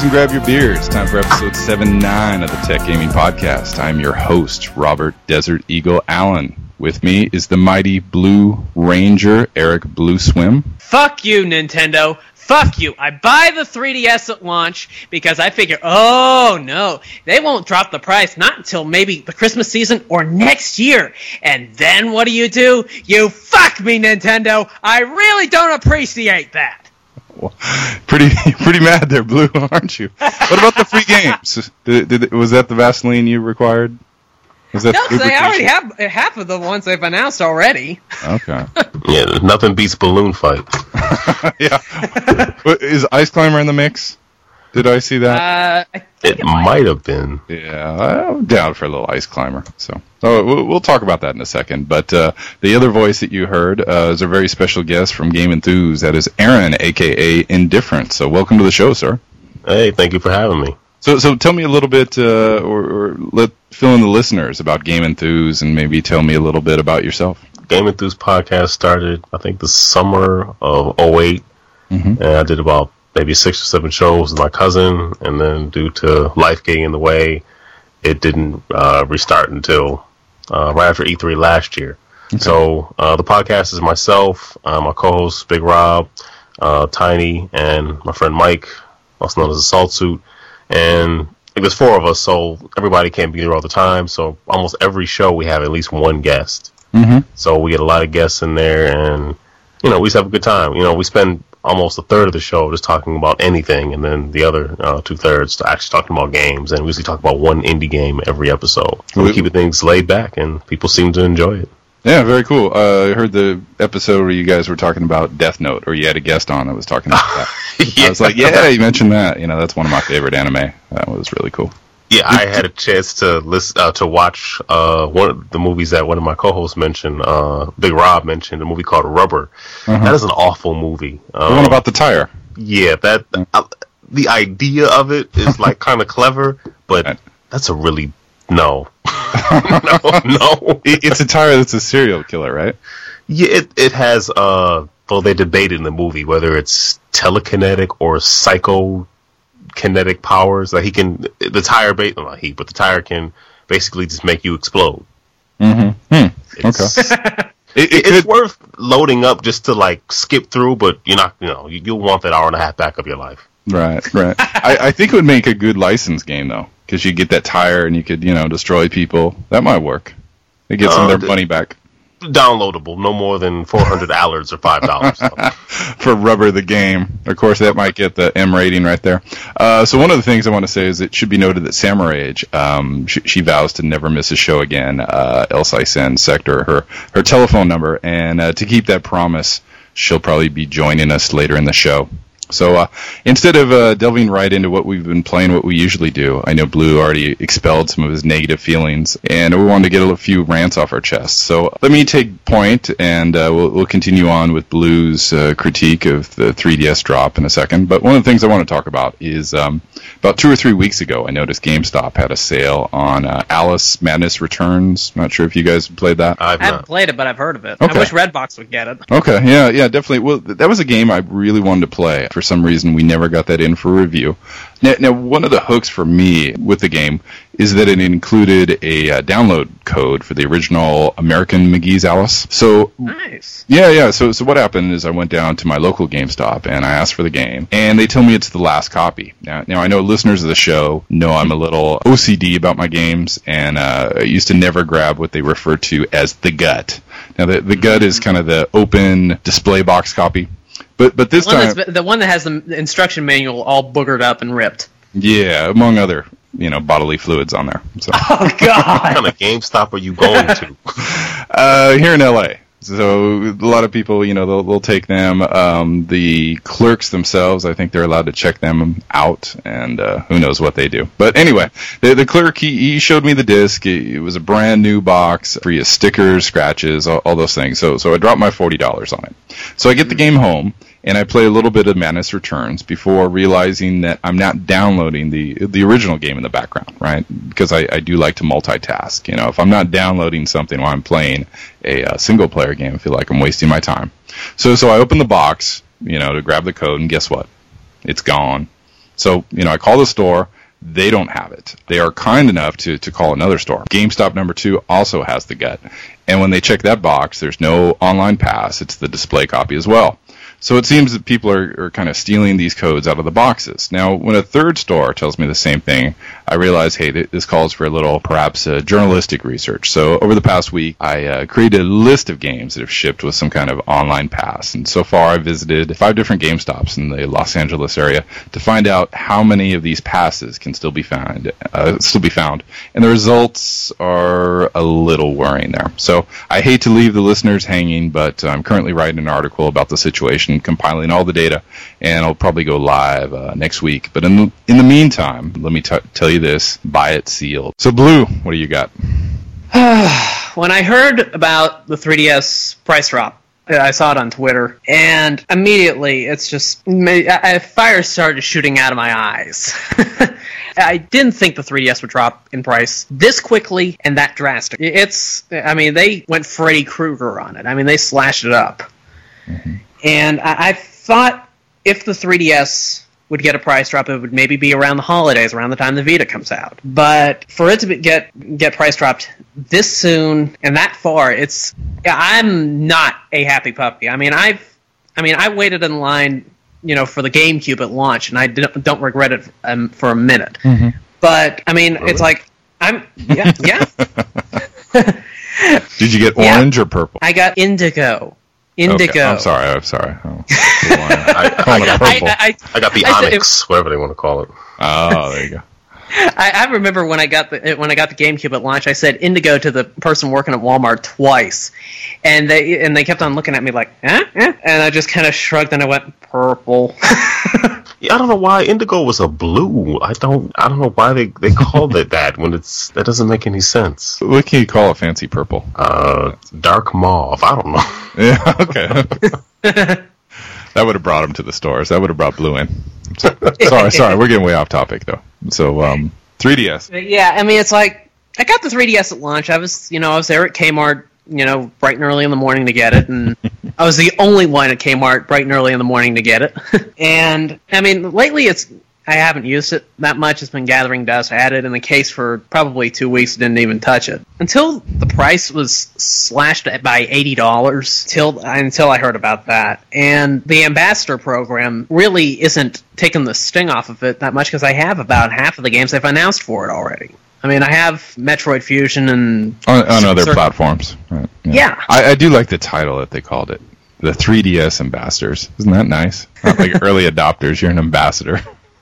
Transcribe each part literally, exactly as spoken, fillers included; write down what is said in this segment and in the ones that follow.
chairs and grab your beers. It's time for episode seventy-nine of the Tech Gaming Podcast. I'm your host, Robert Desert Eagle Allen. With me is the mighty Blue Ranger, Eric Blue Swim. Fuck you, Nintendo. Fuck you. I buy the three D S at launch because I figure, oh no, they won't drop the price not until maybe the Christmas season or next year. And then what do you do? You fuck me, Nintendo. I really don't appreciate that. Well, pretty pretty mad there, Blue, aren't you? What about the free games? Did, did, was that the Vaseline you required? Was that no, because I already have half of the ones they've announced already. Okay. Yeah, nothing beats balloon fight. Yeah. Is Ice Climber in the mix? Did I see that? Uh, I think It, it might have been. Yeah, I'm down for a little Ice Climber. So, oh, we'll, we'll talk about that in a second. But uh, the other voice that you heard uh, is a very special guest from Game Enthuse. That is Aaron, a k a. Indifferent. So welcome to the show, sir. Hey, thank you for having me. So, so tell me a little bit, uh, or, or let fill in the listeners about Game Enthuse, and maybe tell me a little bit about yourself. Game Enthuse podcast started, I think, the summer of oh eight, Mm-hmm. and I did about maybe six or seven shows with my cousin, and then due to life getting in the way, it didn't uh, restart until uh, right after E three last year. Okay. So uh, the podcast is myself, uh, my co-host Big Rob, uh, Tiny, and my friend Mike, also known as the Salt Suit. And there's four of us, so everybody can't be there all the time. So almost every show we have at least one guest. Mm-hmm. So we get a lot of guests in there, and you know we just have a good time. You know, we spend almost a third of the show just talking about anything, and then the other uh, two thirds actually talking about games. And we usually talk about one indie game every episode. So we keep things laid back, and people seem to enjoy it. Yeah, very cool. Uh, I heard the episode where you guys were talking about Death Note, or you had a guest on that was talking about that. Yeah. I was like, yeah, you mentioned that. You know, that's one of my favorite anime. That was really cool. Yeah, I had a chance to listen uh, to watch uh, one of the movies that one of my co-hosts mentioned. Uh, Big Rob mentioned a movie called Rubber. Uh-huh. That is an awful movie. Um, The one about the tire. Yeah, that uh, the idea of it is like kind of clever, but Right. that's a really no, no, no. It, it's a tire that's a serial killer, right? Yeah, it it has. Uh, well, they debated in the movie whether it's telekinetic or psychokinetic powers. Like he can, the tire, ba- not he, but the tire can basically just make you explode. Mm-hmm. Hmm. It's, Okay. It, it it's could, worth loading up just to like skip through, but you're not, you know, you, you'll want that hour and a half back of your life. right, right. I, I think it would make a good license game, though, because you get that tire and you could, you know, destroy people. That might work. They get some Uh, of their money back. Downloadable, no more than four hundred allards or five dollars. So. For Rubber the game. Of course, that might get the M rating right there. Uh, so one of the things I want to say is it should be noted that Samurai Age, um, she, she vows to never miss a show again, uh, else I send Sector her, her telephone number, and uh, to keep that promise, she'll probably be joining us later in the show. So uh, instead of uh, delving right into what we've been playing, what we usually do, I know Blue already expelled some of his negative feelings, and we wanted to get a few rants off our chests. So let me take point, and uh, we'll, we'll continue on with Blue's uh, critique of the three D S drop in a second. But one of the things I want to talk about is um, about two or three weeks ago, I noticed GameStop had a sale on uh, Alice Madness Returns. Not sure if you guys played that. I've I haven't not. played it, but I've heard of it. Okay. I wish Redbox would get it. Okay, yeah, yeah, definitely. Well, th- that was a game I really wanted to play. For some reason, we never got that in for review. Now, now one of the hooks for me with the game is that it included a uh, download code for the original American McGee's Alice. So, Nice. yeah, yeah. So, so what happened is I went down to my local GameStop and I asked for the game, and they tell me it's the last copy. Now, now I know listeners of the show know I'm a little O C D about my games, and uh, I used to never grab what they refer to as the gut. Now, the the gut is kind of the open display box copy. But but this The one, time, that's, the one that has the instruction manual all boogered up and ripped. yeah, among other you know bodily fluids on there. So Oh, What God. kind of GameStop are you going to? uh, here in L A, so a lot of people you know they'll, they'll take them. Um, the clerks themselves, I think they're allowed to check them out, and uh, who knows what they do. But anyway, the the clerk he, he showed me the disc. It, it was a brand new box, free of stickers, scratches, all, all those things. So so I dropped my forty dollars on it. So I get the game home, and I play a little bit of Madness Returns before realizing that I'm not downloading the the original game in the background, right? Because I, I do like to multitask. You know, if I'm not downloading something while I'm playing a, a single player game, I feel like I'm wasting my time. So so I open the box, you know, to grab the code, and guess what? It's gone. So, you know, I call the store. They don't have it. They are kind enough to, to call another store. GameStop number two also has the gut. And when they check that box, there's no online pass. It's the display copy as well. So it seems that people are, are kind of stealing these codes out of the boxes. Now, when a third store tells me the same thing, I realize, hey, th- this calls for a little, perhaps, uh, journalistic research. So over the past week, I uh, created a list of games that have shipped with some kind of online pass. And so far, I've visited five different GameStops in the Los Angeles area to find out how many of these passes can still be found. Uh, still be found. And the results are a little worrying there. So I hate to leave the listeners hanging, but I'm currently writing an article about the situation, compiling all the data, and I'll probably go live uh, next week. But in the, in the meantime, let me t- tell you this, buy it sealed. So, Blue, what do you got? When I heard about the three D S price drop, I saw it on Twitter, and immediately it's just, I, fire started shooting out of my eyes. I didn't think the three D S would drop in price this quickly and that drastic. It's, I mean, they went Freddy Krueger on it. I mean, they slashed it up. Mm-hmm. And I, I thought if the three D S would get a price drop, it would maybe be around the holidays, around the time the Vita comes out. But for it to be, get get price dropped this soon and that far, it's I'm not a happy puppy. I mean, I've I mean, I waited in line, you know, for the GameCube at launch, and I don't, don't regret it um, for a minute. Mm-hmm. But I mean, really? It's like I'm yeah yeah. Did you get orange yeah. or purple? I got indigo. Indigo. Okay. I'm sorry. I'm sorry. Oh, I, I, got, I, I, I got the I, Onyx, it, whatever they want to call it. Oh, there you go. I, I remember when I got the when I got the GameCube at launch, I said indigo to the person working at Walmart twice, and they and they kept on looking at me like, eh? eh? And I just kind of shrugged and I went purple. Yeah, I don't know why indigo was a blue. I don't I don't know why they, they called it that when it's that doesn't make any sense. What can you call a fancy purple? Uh, dark mauve. I don't know. Yeah. Okay. That would have brought him to the stores. That would have brought blue in. So, sorry, sorry, we're getting way off topic though. So, um, three D S. Yeah, I mean, it's like I got the three D S at launch. I was, you know, I was there at Kmart, you know, bright and early in the morning to get it, and I was the only one at Kmart bright and early in the morning to get it. And I mean, lately it's I haven't used it that much. It's been gathering dust. I had it in the case for probably two weeks. Didn't even touch it until the price was slashed by eighty dollars. Till until I heard about that, and the ambassador program really isn't taking the sting off of it that much because I have about half of the games they've announced for it already. I mean, I have Metroid Fusion and on, on other certain platforms. Right. Yeah, yeah. I, I do like the title that they called it, the three D S ambassadors. Isn't that nice? Not like early adopters. You're an ambassador.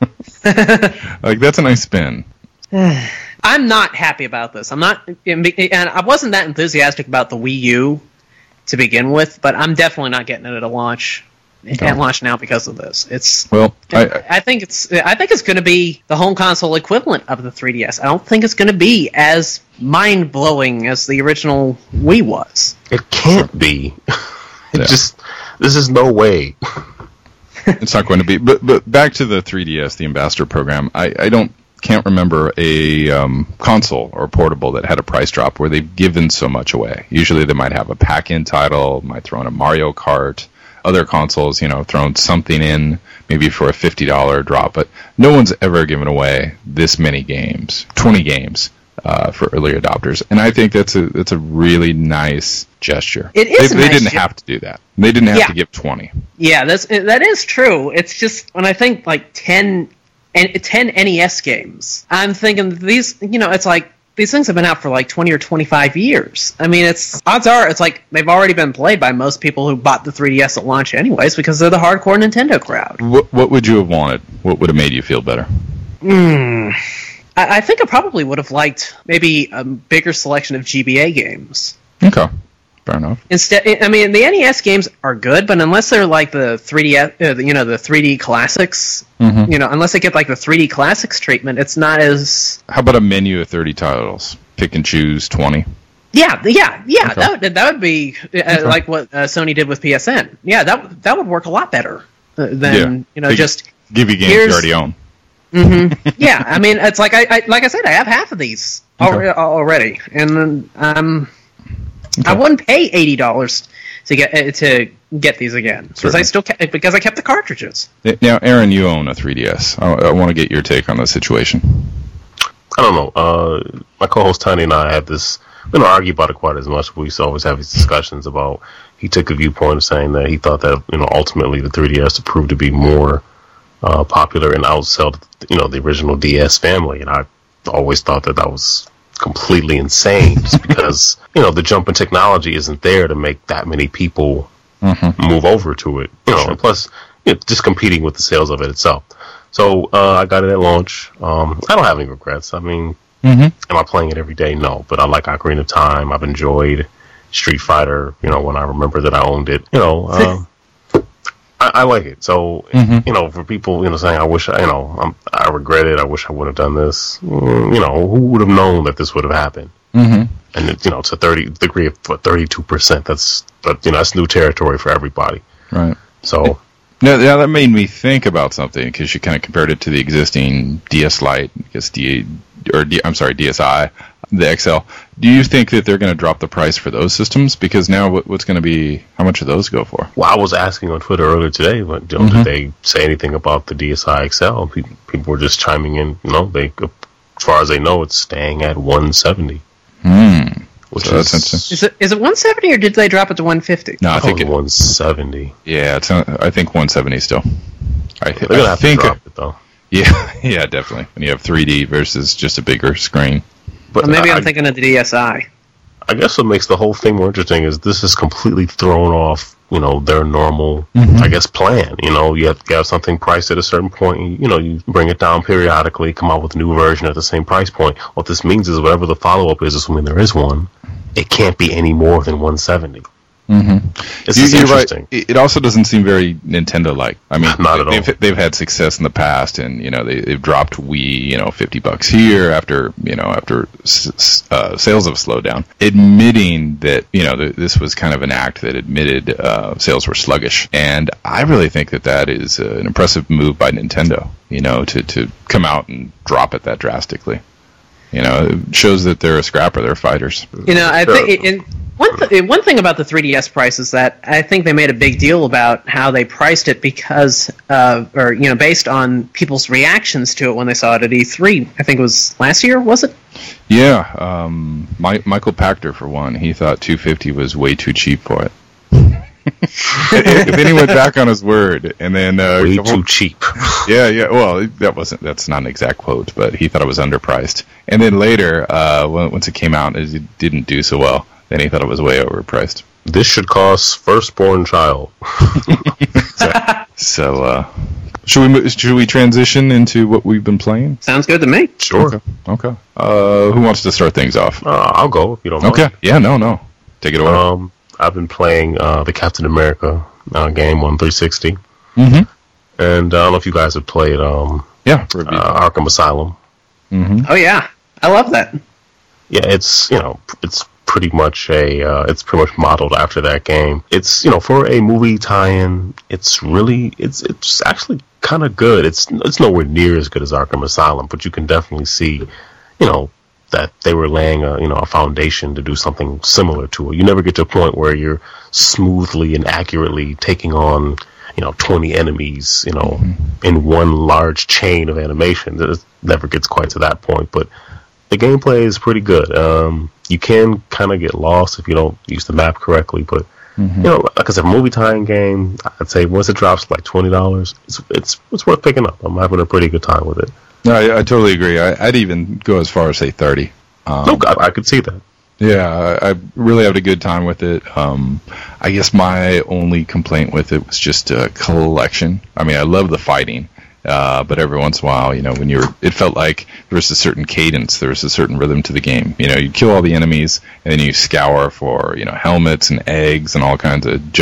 Like, that's a nice spin. I'm not happy about this. I'm not, and I wasn't that enthusiastic about the Wii U to begin with, but I'm definitely not getting it at a launch. Okay. At launch now because of this. It's well, I, I, I think it's I think it's going to be the home console equivalent of the three D S. I don't think it's going to be as mind blowing as the original Wii was. It can't be. It yeah. just this is no way. It's not going to be. But but back to the three D S, the ambassador program. I, I don't can't remember a um, console or portable that had a price drop where they've given so much away. Usually they might have a pack-in title, might throw in a Mario Kart. Other consoles, you know, thrown something in maybe for a fifty dollars drop, but no one's ever given away this many games, twenty games uh, for early adopters, and I think that's a that's a really nice gesture. It is. They, a they nice didn't ge- have to do that. They didn't have yeah. to give twenty. Yeah, that's that is true. It's just when I think like ten, ten N E S games, I'm thinking these. You know, it's like. These things have been out for like twenty or twenty-five years. I mean, it's odds are it's like they've already been played by most people who bought the three D S at launch anyways because they're the hardcore Nintendo crowd. What, what would you have wanted? What would have made you feel better? Mm, I, I think I probably would have liked maybe a bigger selection of G B A games. Okay. Fair enough. Instead, I mean, the N E S games are good, but unless they're like the three D, uh, you know, the three D classics, mm-hmm. you know, unless they get like the three D classics treatment, it's not as. How about a menu of thirty titles? Pick and choose twenty. Yeah, yeah, yeah. Okay. That would that would be uh, okay. like what uh, Sony did with P S N. Yeah, that that would work a lot better uh, than yeah. you know they just give you games you already own. Mm-hmm. Yeah, I mean, it's like I, I like I said, I have half of these okay. al- already, and um. I wouldn't pay eighty dollars to get uh, to get these again because I still ke- because I kept the cartridges. Now, Aaron, you own a three D S. I, I want to get your take on the situation. I don't know. Uh, my co-host Tony and I had this. We don't argue about it quite as much, but we used to always have these discussions about. He took a viewpoint of saying that he thought that you know ultimately the three D S proved to be more uh, popular and outsell you know the original D S family, and I always thought that that was completely insane, just because you know the jump in technology isn't there to make that many people mm-hmm. move over to it. You know, sure. And plus, you know, just competing with the sales of it itself. So uh, I got it at launch. Um, I don't have any regrets. I mean, mm-hmm. am I playing it every day? No, but I like Ocarina of Time. I've enjoyed Street Fighter. You know, when I remember that I owned it. You know. Uh, I, I like it. So, mm-hmm. you know, for people, you know, saying, I wish, I, you know, I'm, I regret it. I wish I would have done this. Mm, you know, who would have known that this would have happened? Mm-hmm. And, it, you know, to thirty degree of what, thirty-two percent. That's, but, you know, that's new territory for everybody. Right. So. Now, now that made me think about something because you kind of compared it to the existing D S Lite, I guess D, or D, I'm sorry, D S I, the X L. Do you think that they're going to drop the price for those systems? Because now what, what's going to be, how much do those go for? Well, I was asking on Twitter earlier today, but you know, mm-hmm. did they say anything about the D S I X L? People, people were just chiming in, you know, they, as far as they know, it's staying at one seventy. Hmm. Which so is, that's is it is it one seventy or did they drop it to one fifty? No, I think it, one seventy. Yeah, it's uh, I think one seventy still. I, th- They're gonna I have think to drop it though. Yeah, yeah, definitely. When you have three D versus just a bigger screen. But well, maybe I, I'm thinking of the D S I. I guess what makes the whole thing more interesting is this is completely thrown off, you know, their normal, mm-hmm. I guess, plan. You know, you have to have something priced at a certain point, and, you know, you bring it down periodically, come out with a new version at the same price point. What this means is whatever the follow-up is, assuming there is one, it can't be any more than one seventy. Mm-hmm. This you, is you're interesting. Right. It also doesn't seem very Nintendo-like. I mean, not at all. They've, they've had success in the past, and you know they, they've dropped Wii, you know, fifty bucks here after you know after uh, sales have slowed down, admitting that you know th- this was kind of an act that admitted uh, sales were sluggish, and I really think that that is uh, an impressive move by Nintendo. You know, to to come out and drop it that drastically. You know, it shows that they're a scrapper. They're fighters. You know, I think. In- One th- one thing about the three D S price is that I think they made a big deal about how they priced it because, uh, or you know, based on people's reactions to it when they saw it at E three. I think it was last year, was it? Yeah, um, My- Michael Pachter for one. He thought two fifty was way too cheap for it. Then he went back on his word, and then uh, way too cheap. Yeah, yeah. Well, that wasn't. That's not an exact quote, but he thought it was underpriced. And then later, uh, once it came out, it didn't do so well. Then he thought it was way overpriced. This should cost firstborn child. So, uh, should we should we transition into what we've been playing? Sounds good to me. Sure. Okay. okay. Uh, who wants to start things off? Uh, I'll go if you don't mind. Okay. Yeah. No. No. Take it away. Um, I've been playing uh, the Captain America uh, game on three sixty. Mm-hmm. And uh, I don't know if you guys have played. Um, yeah. Uh, Arkham Asylum. Mm-hmm. Oh yeah, I love that. Yeah, it's you know it's. pretty much a uh, it's pretty much modeled after that game. It's you know for a movie tie-in, it's really it's it's actually kind of good. It's it's nowhere near as good as Arkham Asylum, but you can definitely see you know that they were laying a you know a foundation to do something similar to it. You never get to a point where you're smoothly and accurately taking on you know twenty enemies you know mm-hmm. in one large chain of animation. It never gets quite to that point, but the gameplay is pretty good. Um, you can kind of get lost if you don't use the map correctly, but mm-hmm. you know, like I said, movie tying game, I'd say once it drops to like twenty dollars, it's it's it's worth picking up. I'm having a pretty good time with it. No, I, I totally agree. I, I'd even go as far as say thirty. Um, no, I, I could see that. Yeah, I, I really had a good time with it. Um, I guess my only complaint with it was just a collection. I mean, I love the fighting. Uh, but every once in a while, you know, when you're, it felt like there was a certain cadence, there was a certain rhythm to the game. You know, you kill all the enemies, and then you scour for, you know, helmets and eggs and all kinds of junk.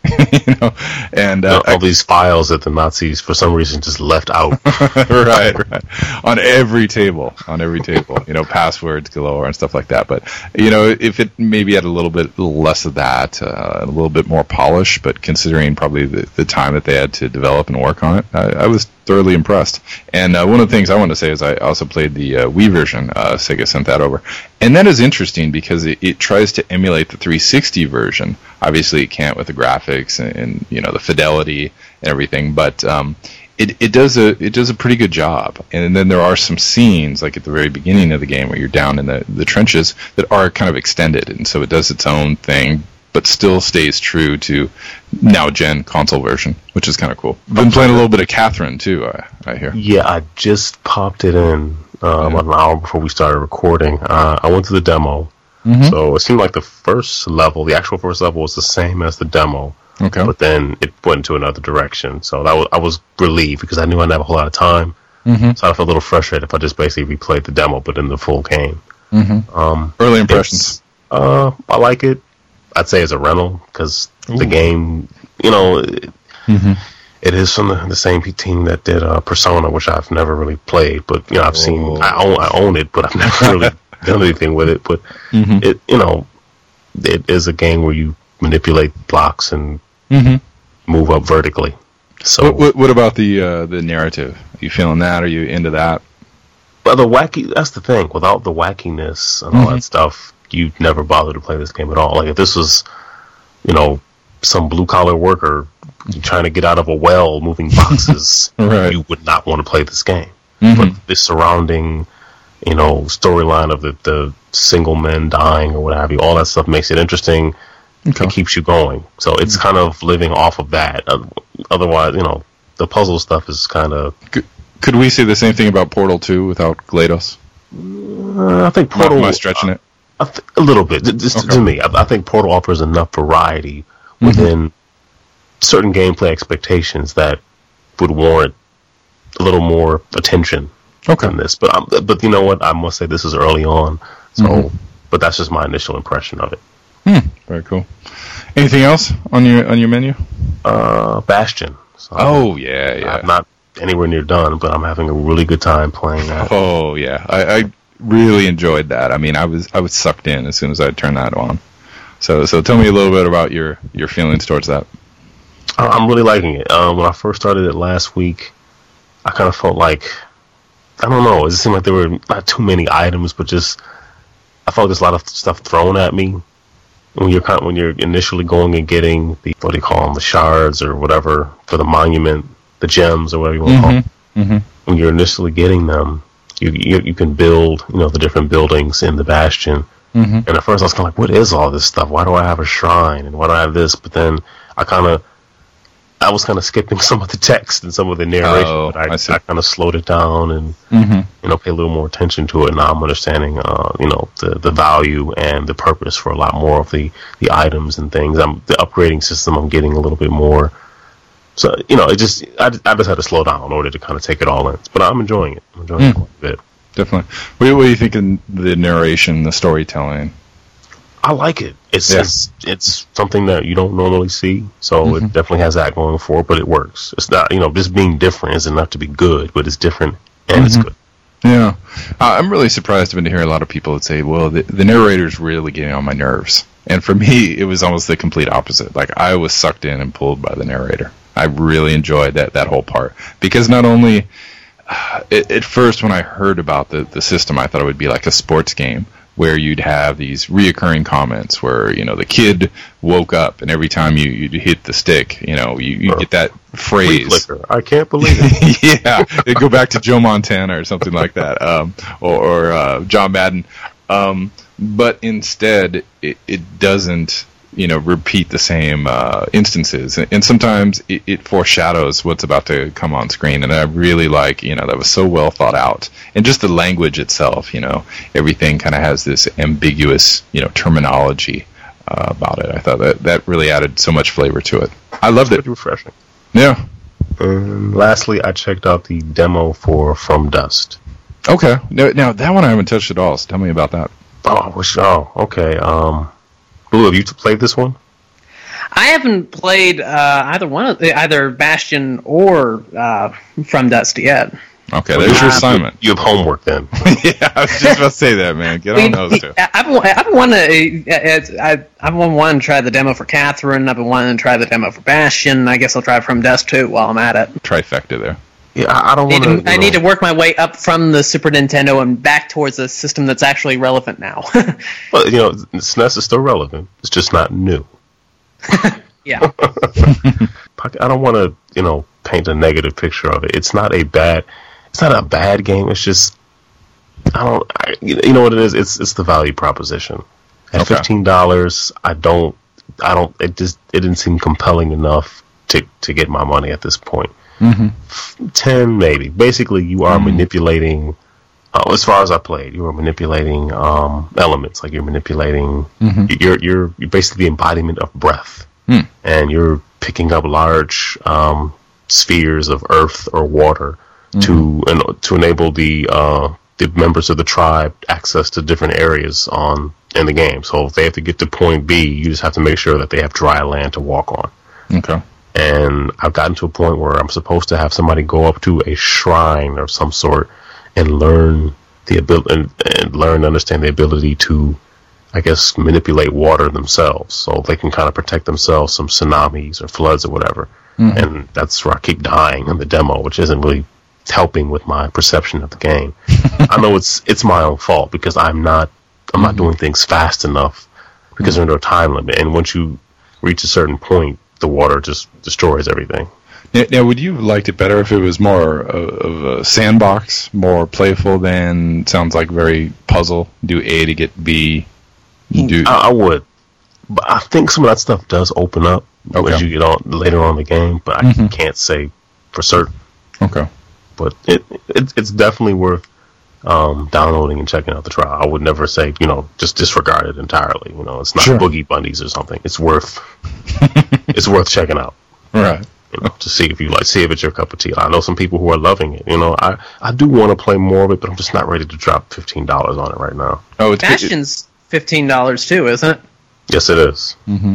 you know, and uh, you know, all I, these files that the Nazis for some reason just left out. right, right, on every table, on every table, you know, passwords galore and stuff like that. But you know, if it maybe had a little bit less of that, uh, a little bit more polish, but considering probably the, the time that they had to develop and work on it, I, I was thoroughly impressed. And uh, one of the things I want to say is I also played the uh, Wii version. Uh, Sega sent that over, and that is interesting because it, it tries to emulate the three sixty version. Obviously, it can't with the graphics and, and you know the fidelity and everything, but um, it it does a it does a pretty good job. And then there are some scenes like at the very beginning of the game where you're down in the the trenches that are kind of extended, and so it does its own thing, but still stays true to now gen console version, which is kind of cool. Been playing a little bit of Catherine too, I, I hear. Yeah, I just popped it in uh, about an hour before we started recording. Uh, I went to the demo, mm-hmm. so it seemed like the first level, the actual first level, was the same as the demo. Okay. But then it went into another direction, so that was I was relieved because I knew I didn't have a whole lot of time. Mm-hmm. So I felt a little frustrated if I just basically replayed the demo, but in the full game. Mm-hmm. Um, Early impressions. Uh, I like it. I'd say it's a rental because the game, you know, it, mm-hmm. it is from the, the same team that did uh, Persona, which I've never really played. But you know, I've Whoa. seen, I own, I own it, but I've never really done anything with it. But mm-hmm. it, you know, it is a game where you manipulate blocks and mm-hmm. move up vertically. So, what, what, what about the uh, the narrative? Are you feeling that? Are you into that? Well, the wacky, that's the thing. Without the wackiness and all mm-hmm. that stuff, you'd never bother to play this game at all. Like if this was, you know, some blue collar worker trying to get out of a well moving boxes, right. you would not want to play this game. Mm-hmm. But the surrounding, you know, storyline of the, the single men dying or what have you, all that stuff makes it interesting. Okay. It keeps you going. So it's mm-hmm. kind of living off of that. Otherwise, you know, the puzzle stuff is kind of... Could, could we say the same thing about Portal two without GLaDOS? Uh, I think Portal... Am I stretching uh, it? I th- a little bit. Just okay. To me, I, I think Portal offers enough variety mm-hmm. within certain gameplay expectations that would warrant a little more attention okay. than this. But I'm, but you know what? I must say this is early on. So, mm-hmm. but that's just my initial impression of it. Hmm. Very cool. Anything else on your on your menu? Uh, Bastion. So oh I'm, yeah, yeah. I'm not anywhere near done, but I'm having a really good time playing that. Oh yeah, I. I really enjoyed that. I mean, I was I was sucked in as soon as I turned that on. So so tell me a little bit about your, your feelings towards that. I'm really liking it. Um, when I first started it last week, I kind of felt like, I don't know, it just seemed like there were not too many items, but just, I felt there's a lot of stuff thrown at me. When you're kind of, when you're initially going and getting the, what do you call them, the shards or whatever, for the monument, the gems or whatever you want to mm-hmm. call them. Mm-hmm. When you're initially getting them, You, you you can build, you know, the different buildings in the Bastion. Mm-hmm. And at first I was kind of like, what is all this stuff? Why do I have a shrine? And why do I have this? But then I kind of, I was kind of skipping some of the text and some of the narration. Oh, but I, I, I kind of slowed it down and, mm-hmm. you know, pay a little more attention to it. Now I'm understanding, uh, you know, the, the value and the purpose for a lot more of the, the items and things. I'm, the upgrading system, I'm getting a little bit more. So, you know, it just, I, I just had to slow down in order to kind of take it all in. But I'm enjoying it. I'm enjoying mm. it quite a bit. Definitely. What, what do you think of the narration, the storytelling? I like it. It's yeah. it's, it's something that you don't normally see. So mm-hmm. it definitely has that going for it, but it works. It's not, you know, just being different is enough to be good, but it's different and mm-hmm. it's good. Yeah. Uh, I'm really surprised to hear a lot of people that say, well, the, the narrator's really getting on my nerves. And for me, it was almost the complete opposite. Like, I was sucked in and pulled by the narrator. I really enjoyed that, that whole part. Because not only, uh, it, at first when I heard about the, the system, I thought it would be like a sports game where you'd have these reoccurring comments where, you know, the kid woke up and every time you, you hit the stick, you know, you, you get that phrase. I can't believe it. Yeah. It'd go back to Joe Montana or something like that. Um, or or uh, John Madden. Um, but instead, it, it doesn't, you know, repeat the same uh, instances, and sometimes it, it foreshadows what's about to come on screen. And I really like, you know, that was so well thought out, and just the language itself, you know, everything kind of has this ambiguous, you know, terminology uh, about it. I thought that that really added so much flavor to it. I loved it's it. Refreshing. Yeah. Um, lastly, I checked out the demo for From Dust. Okay. Now, now that one I haven't touched at all. So tell me about that. Oh, I wish. Oh, okay. Um. Blue, have you played this one? I haven't played uh, either one of either Bastion or uh, From Dust yet. Okay, there's your assignment. You have homework then. Yeah, I was just about to say that, man. Get on those two. I've been, I've been wanting to. I've I've been wanting to try the demo for Catherine. I've been wanting to try the demo for Bastion. I guess I'll try From Dust too while I'm at it. Trifecta there. Yeah, I, I don't want to. I need to work my way up from the Super Nintendo and back towards a system that's actually relevant now. Well, you know, S N E S is still relevant. It's just not new. Yeah. I don't want to, you know, paint a negative picture of it. It's not a bad. It's not a bad game. It's just I don't. I, you know what it is? It's it's the value proposition. At okay. fifteen dollars, I don't. I don't. It just it didn't seem compelling enough to to get my money at this point. Mm-hmm. Ten maybe. Basically, you are mm-hmm. manipulating. Uh, as far as I played, you were manipulating um, elements. Like you're manipulating. Mm-hmm. You're you're you're basically the embodiment of breath, mm. and you're picking up large um, spheres of earth or water mm-hmm. to and to enable the uh, the members of the tribe access to different areas on in the game. So if they have to get to point B, you just have to make sure that they have dry land to walk on. Okay. And I've gotten to a point where I'm supposed to have somebody go up to a shrine of some sort and learn the ability and, and learn to understand the ability to, I guess, manipulate water themselves, so they can kind of protect themselves from tsunamis or floods or whatever. Mm-hmm. And that's where I keep dying in the demo, which isn't really helping with my perception of the game. I know it's it's my own fault because I'm not I'm not mm-hmm. doing things fast enough because mm-hmm. there's no time limit. And once you reach a certain point, the water just destroys everything. Now, now, would you have liked it better if it was more of a sandbox, more playful than, sounds like very puzzle, do A to get B? Do I, I would. But I think some of that stuff does open up okay. as you get on later on in the game, but I mm-hmm. can't say for certain. Okay. But it, it it's definitely worth um, downloading and checking out the trial. I would never say, you know, just disregard it entirely. You know, it's not sure. Boogie Bunnies or something. It's worth it's worth checking out. Right. You know, to see if you like, see if it's your cup of tea. I know some people who are loving it. You know, I, I do want to play more of it, but I'm just not ready to drop fifteen dollars on it right now. Oh, it's Bastion's fifteen dollars too, isn't it? Yes, it is. Mm-hmm.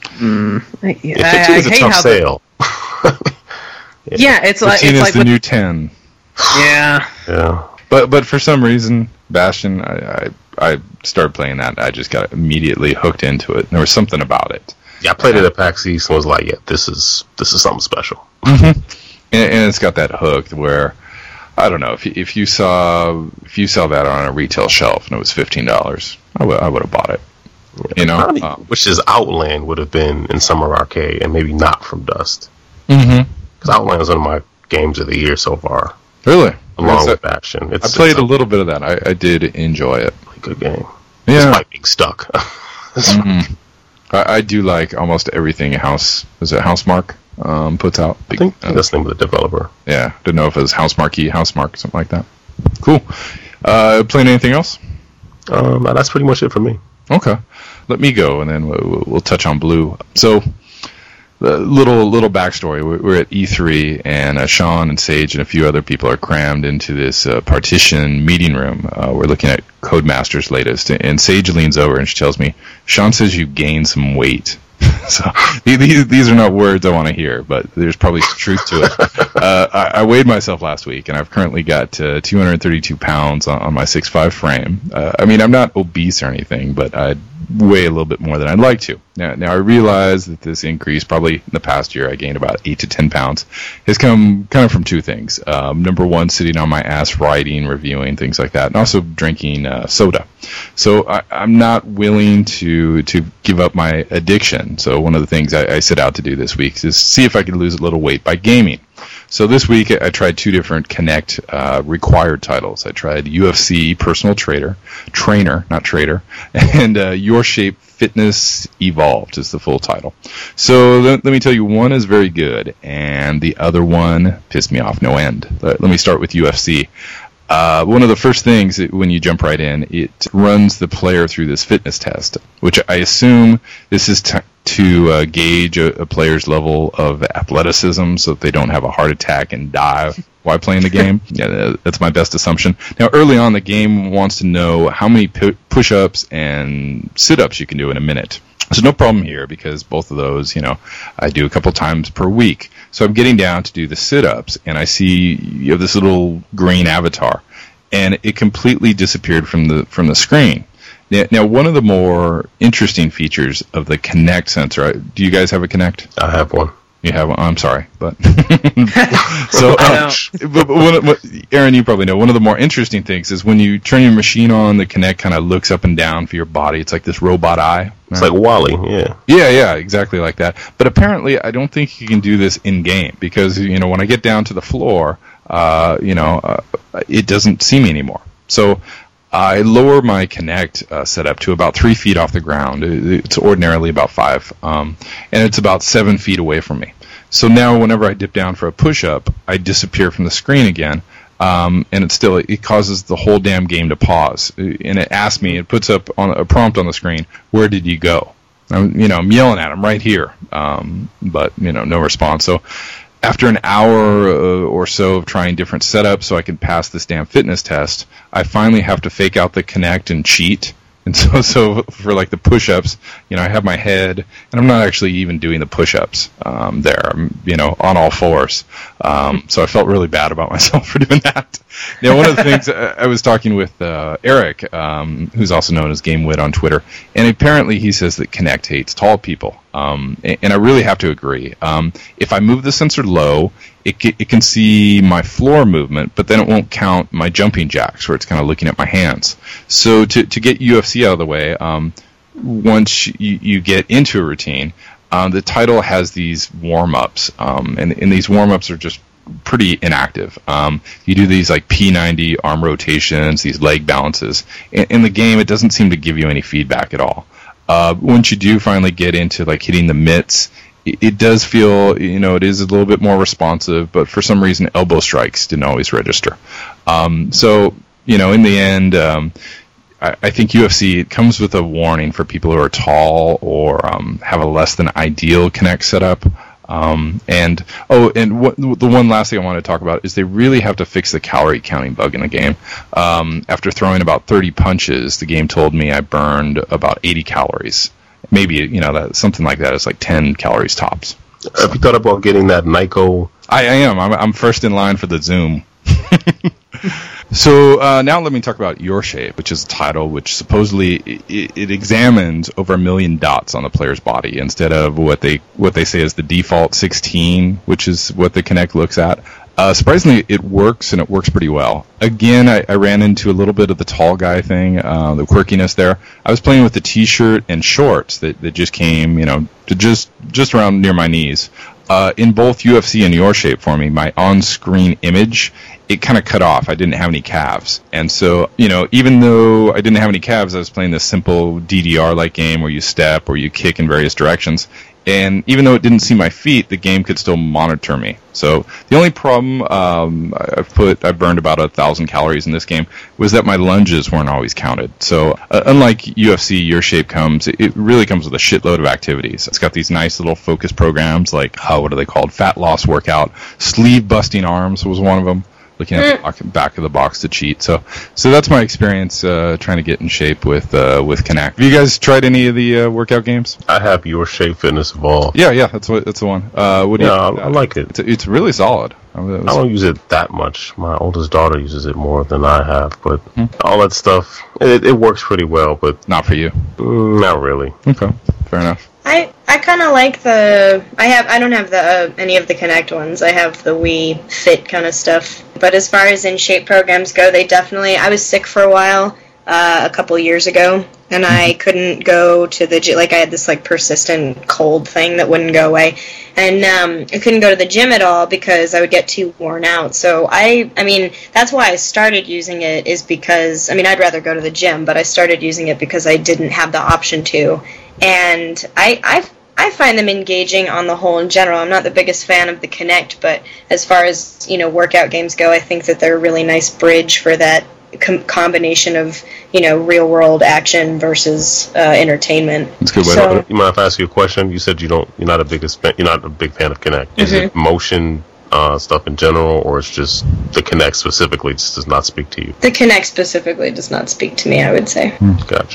Mm, yeah, fifteen is a tough sale. The, yeah. yeah, it's like fifteen it's is like the with, new ten. Yeah. Yeah. But but for some reason, Bastion, I, I I started playing that. I just got immediately hooked into it. There was something about it. Yeah, I played it at PAX East and was like, yeah, this is this is something special. Mm-hmm. And, and it's got that hook where, I don't know, if you, if you saw if you saw that on a retail shelf and it was fifteen dollars, I would I would have bought it. Yeah, you know, probably, um, which is Outland would have been in Summer Arcade and maybe not From Dust. Mm-hmm. Because Outland is one of my games of the year so far. Really? Along with Bastion. It's, I played it's a, a little bit of that. I, I did enjoy it. Good game. Yeah. Despite being stuck. mm-hmm. I, I do like almost everything House, is it Housemarque um, puts out. I think uh, that's the name of the developer. Yeah. Didn't know if it was Housemarque, Housemarque, something like that. Cool. Uh, playing anything else? Um, that's pretty much it for me. Okay. Let me go, and then we'll, we'll touch on Blue. So, a little little backstory. We're, we're at E three, and uh, Sean and Sage and a few other people are crammed into this uh, partition meeting room. Uh, we're looking at Codemaster's latest, and Sage leans over and she tells me, Sean says you gained some weight. So these these are not words I want to hear, but there's probably some truth to it. Uh, I, I weighed myself last week, and I've currently got uh, two hundred thirty-two pounds on, on my six five frame. Uh, I mean, I'm not obese or anything, but I weigh a little bit more than I'd like to. Now, now I realize that this increase, probably in the past year, I gained about eight to ten pounds, has come kind of from two things. Um, number one, sitting on my ass writing, reviewing, things like that, and also drinking uh, soda. So I, I'm not willing to to give up my addiction. So one of the things I, I set out to do this week is see if I can lose a little weight by gaming. So this week I tried two different Kinect uh, required titles. I tried U F C Personal Trader, Trainer, not Trader, and uh, Your Shape Fitness Evolved is the full title. So let, let me tell you, one is very good, and the other one pissed me off no end. Let, let me start with U F C. Uh, one of the first things when you jump right in, it runs the player through this fitness test, which I assume this is t- to uh, gauge a, a player's level of athleticism so that they don't have a heart attack and die while playing the game. Yeah, that's my best assumption. Now, early on, the game wants to know how many pu- push-ups and sit-ups you can do in a minute. So no problem here because both of those, you know, I do a couple times per week. So I'm getting down to do the sit-ups, and I see you have this little green avatar, and it completely disappeared from the from the screen. Now, now one of the more interesting features of the Kinect sensor, do you guys have a Kinect? I have one. You have one? I'm sorry, but so um, but, but one, what, Aaron, you probably know one of the more interesting things is when you turn your machine on, the Kinect kind of looks up and down for your body. It's like this robot eye. Right? It's like WALL-E, yeah. Yeah, yeah, exactly like that. But apparently, I don't think you can do this in game because you know when I get down to the floor, uh, you know, uh, it doesn't see me anymore. So I lower my Kinect uh, setup to about three feet off the ground. It's ordinarily about five, um, and it's about seven feet away from me. So now whenever I dip down for a push-up, I disappear from the screen again, um, and it still it causes the whole damn game to pause. And it asks me, it puts up on a prompt on the screen, where did you go? I'm, you know, I'm yelling at him right here, um, but you know, no response. So after an hour uh, or so of trying different setups so I can pass this damn fitness test, I finally have to fake out the Kinect and cheat. And so, so for like the push-ups, you know, I have my head, and I'm not actually even doing the push-ups um, there. I'm, you know, on all fours. Um, so I felt really bad about myself for doing that. Now, one of the things I was talking with uh, Eric, um, who's also known as GameWit on Twitter, and apparently he says that Kinect hates tall people. Um, and, and I really have to agree. Um, if I move the sensor low, it, it can see my floor movement, but then it won't count my jumping jacks, where it's kind of looking at my hands. So to to get U F C out of the way, um, once you, you get into a routine, um, the title has these warm-ups, um, and, and these warm-ups are just pretty inactive. Um, you do these like P ninety arm rotations, these leg balances. In, in the game, it doesn't seem to give you any feedback at all. Uh, once you do finally get into like hitting the mitts, it, it does feel, you know, it is a little bit more responsive, but for some reason elbow strikes didn't always register. Um, so, you know, in the end, um, I, I think U F C, it comes with a warning for people who are tall or um, have a less than ideal Kinect setup. Um, and oh, and what, the one last thing I want to talk about is they really have to fix the calorie counting bug in the game. Um, after throwing about thirty punches, the game told me I burned about eighty calories. Maybe, you know, that something like that is like ten calories tops. So. Have you thought about getting that Nyko? I, I am. I'm, I'm first in line for the Zoom. So uh, now let me talk about Your Shape, which is a title which supposedly it, it examines over a million dots on the player's body instead of what they what they say is the default sixteen, which is what the Kinect looks at. Uh, surprisingly, it works, and it works pretty well. Again, I, I ran into a little bit of the tall guy thing, uh, the quirkiness there. I was playing with the T-shirt and shorts that, that just came, you know, to just just around near my knees. Uh, in both U F C and Your Shape for me, my on-screen image, it kind of cut off. I didn't have any calves. And so, you know, even though I didn't have any calves, I was playing this simple D D R-like game where you step or you kick in various directions. And even though it didn't see my feet, the game could still monitor me. So the only problem, um, I've put, I burned about a thousand calories in this game, was that my lunges weren't always counted. So uh, unlike U F C, Your Shape comes, it really comes with a shitload of activities. It's got these nice little focus programs like, oh, what are they called? Fat loss workout. Sleeve busting arms was one of them. Looking at the back of the box to cheat. So so that's my experience uh, trying to get in shape with uh, with Kinect. Have you guys tried any of the uh, workout games? I have Your Shape Fitness Evolve. Yeah, yeah, that's what that's the one. Uh, what do yeah, you I, I like it. It's, it's really solid. I, mean, I don't use it that much. My oldest daughter uses it more than I have, but hmm. all that stuff, it, it works pretty well, but not for you. Mm, not really. Okay, fair enough. I, I kind of like the I have I don't have the uh, any of the Kinect ones. I have the Wii Fit kind of stuff. But as far as in shape programs go, they definitely. I was sick for a while uh, a couple years ago, and I couldn't go to the gym. Like I had this like persistent cold thing that wouldn't go away, and um, I couldn't go to the gym at all because I would get too worn out. So I I mean that's why I started using it is because I mean I'd rather go to the gym, but I started using it because I didn't have the option to. And I, I I find them engaging on the whole in general. I'm not the biggest fan of the Kinect, but as far as, you know, workout games go, I think that they're a really nice bridge for that com- combination of, you know, real-world action versus uh, entertainment. That's good. So, you mind if I ask you a question? You said you don't, you're not a biggest, you're not a big fan of Kinect. Is mm-hmm. it motion uh, stuff in general, or it's just the Kinect specifically just does not speak to you? The Kinect specifically does not speak to me, I would say. Gotcha.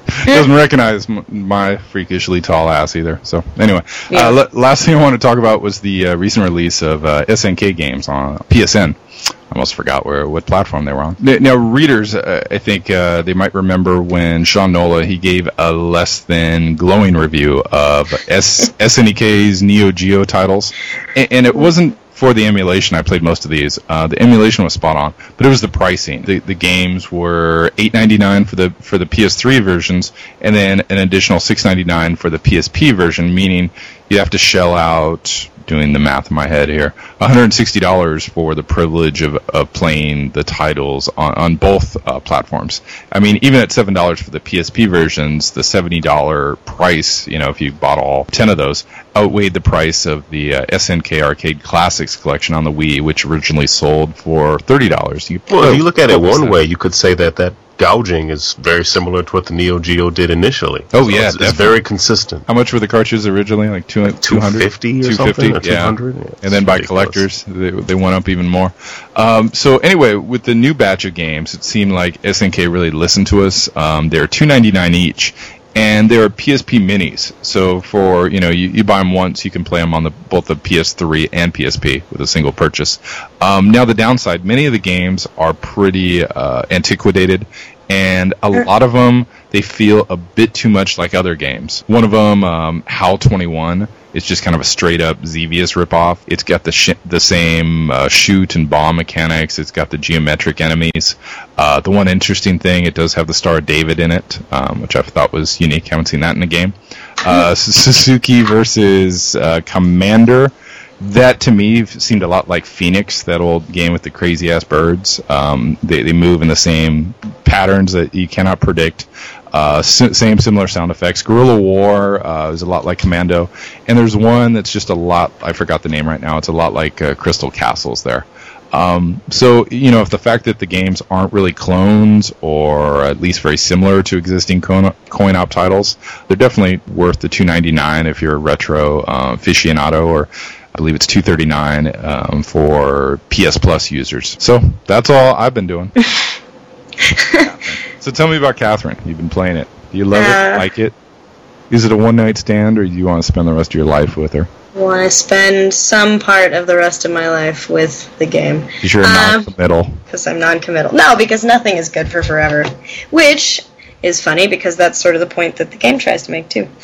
doesn't recognize m- my freakishly tall ass either. So anyway, Yeah. uh, l- last thing I want to talk about was the uh, recent release of uh, S N K games on P S N. I almost forgot where what platform they were on. N- Now, readers, uh, I think uh, they might remember when Sean Nola he gave a less than glowing review of S- SNEK's Neo Geo titles, and, and it wasn't for the emulation. I played most of these. Uh, the emulation was spot on, but it was the pricing. The, the games were eight ninety-nine for the for the P S three versions, and then an additional six ninety-nine for the P S P version, meaning you have to shell out, doing the math in my head here, one hundred sixty dollars for the privilege of, of playing the titles on, on both uh, platforms. I mean, even at seven dollars for the P S P versions, the seventy dollars price, you know, if you bought all ten of those, outweighed the price of the uh, S N K Arcade Classics collection on the Wii, which originally sold for thirty dollars. You, Well, if you look at it one percent. way, you could say that that gouging is very similar to what the Neo Geo did initially. Oh, So yeah, it's, it's definitely. very consistent. How much were the cartridges originally? Like two, two fifty or something, or two yeah. hundred? Yeah, And then it's by ridiculous. collectors, they, they went up even more. Um, so anyway, with the new batch of games, it seemed like S N K really listened to us. Um, they're two ninety-nine each, and they're P S P minis. So for, you know, you, you buy them once, you can play them on the both the P S three and P S P with a single purchase. Um, now the downside, many of the games are pretty uh, antiquated, and a lot of them, they feel a bit too much like other games. One of them, um, HAL twenty-one, is just kind of a straight-up Xevious ripoff. It's got the sh- the same uh, shoot and bomb mechanics. It's got the geometric enemies. Uh, the one interesting thing, it does have the Star of David in it, um, which I thought was unique. Haven't seen that in a game. Uh, Suzuki versus uh, Commander. That, to me, seemed a lot like Phoenix, that old game with the crazy-ass birds. Um, they, they move in the same patterns that you cannot predict. Uh, s- same similar sound effects. Guerrilla War uh, is a lot like Commando. And there's one that's just a lot, I forgot the name right now, it's a lot like uh, Crystal Castles there. Um, so, you know, if the fact that the games aren't really clones or at least very similar to existing coin, coin op titles, they're definitely worth the two ninety-nine if you're a retro uh, aficionado, or I believe it's two thirty-nine um, for P S Plus users. So that's all I've been doing. So tell me about Catherine. You've been playing it. Do you love Uh, it? Like it? Is it a one night stand, or do you want to spend the rest of your life with her? Want to spend some part of the rest of my life with the game. Because you're Um, non-committal. Because I'm non-committal. No, because nothing is good for forever. Which is funny, because that's sort of the point that the game tries to make, too.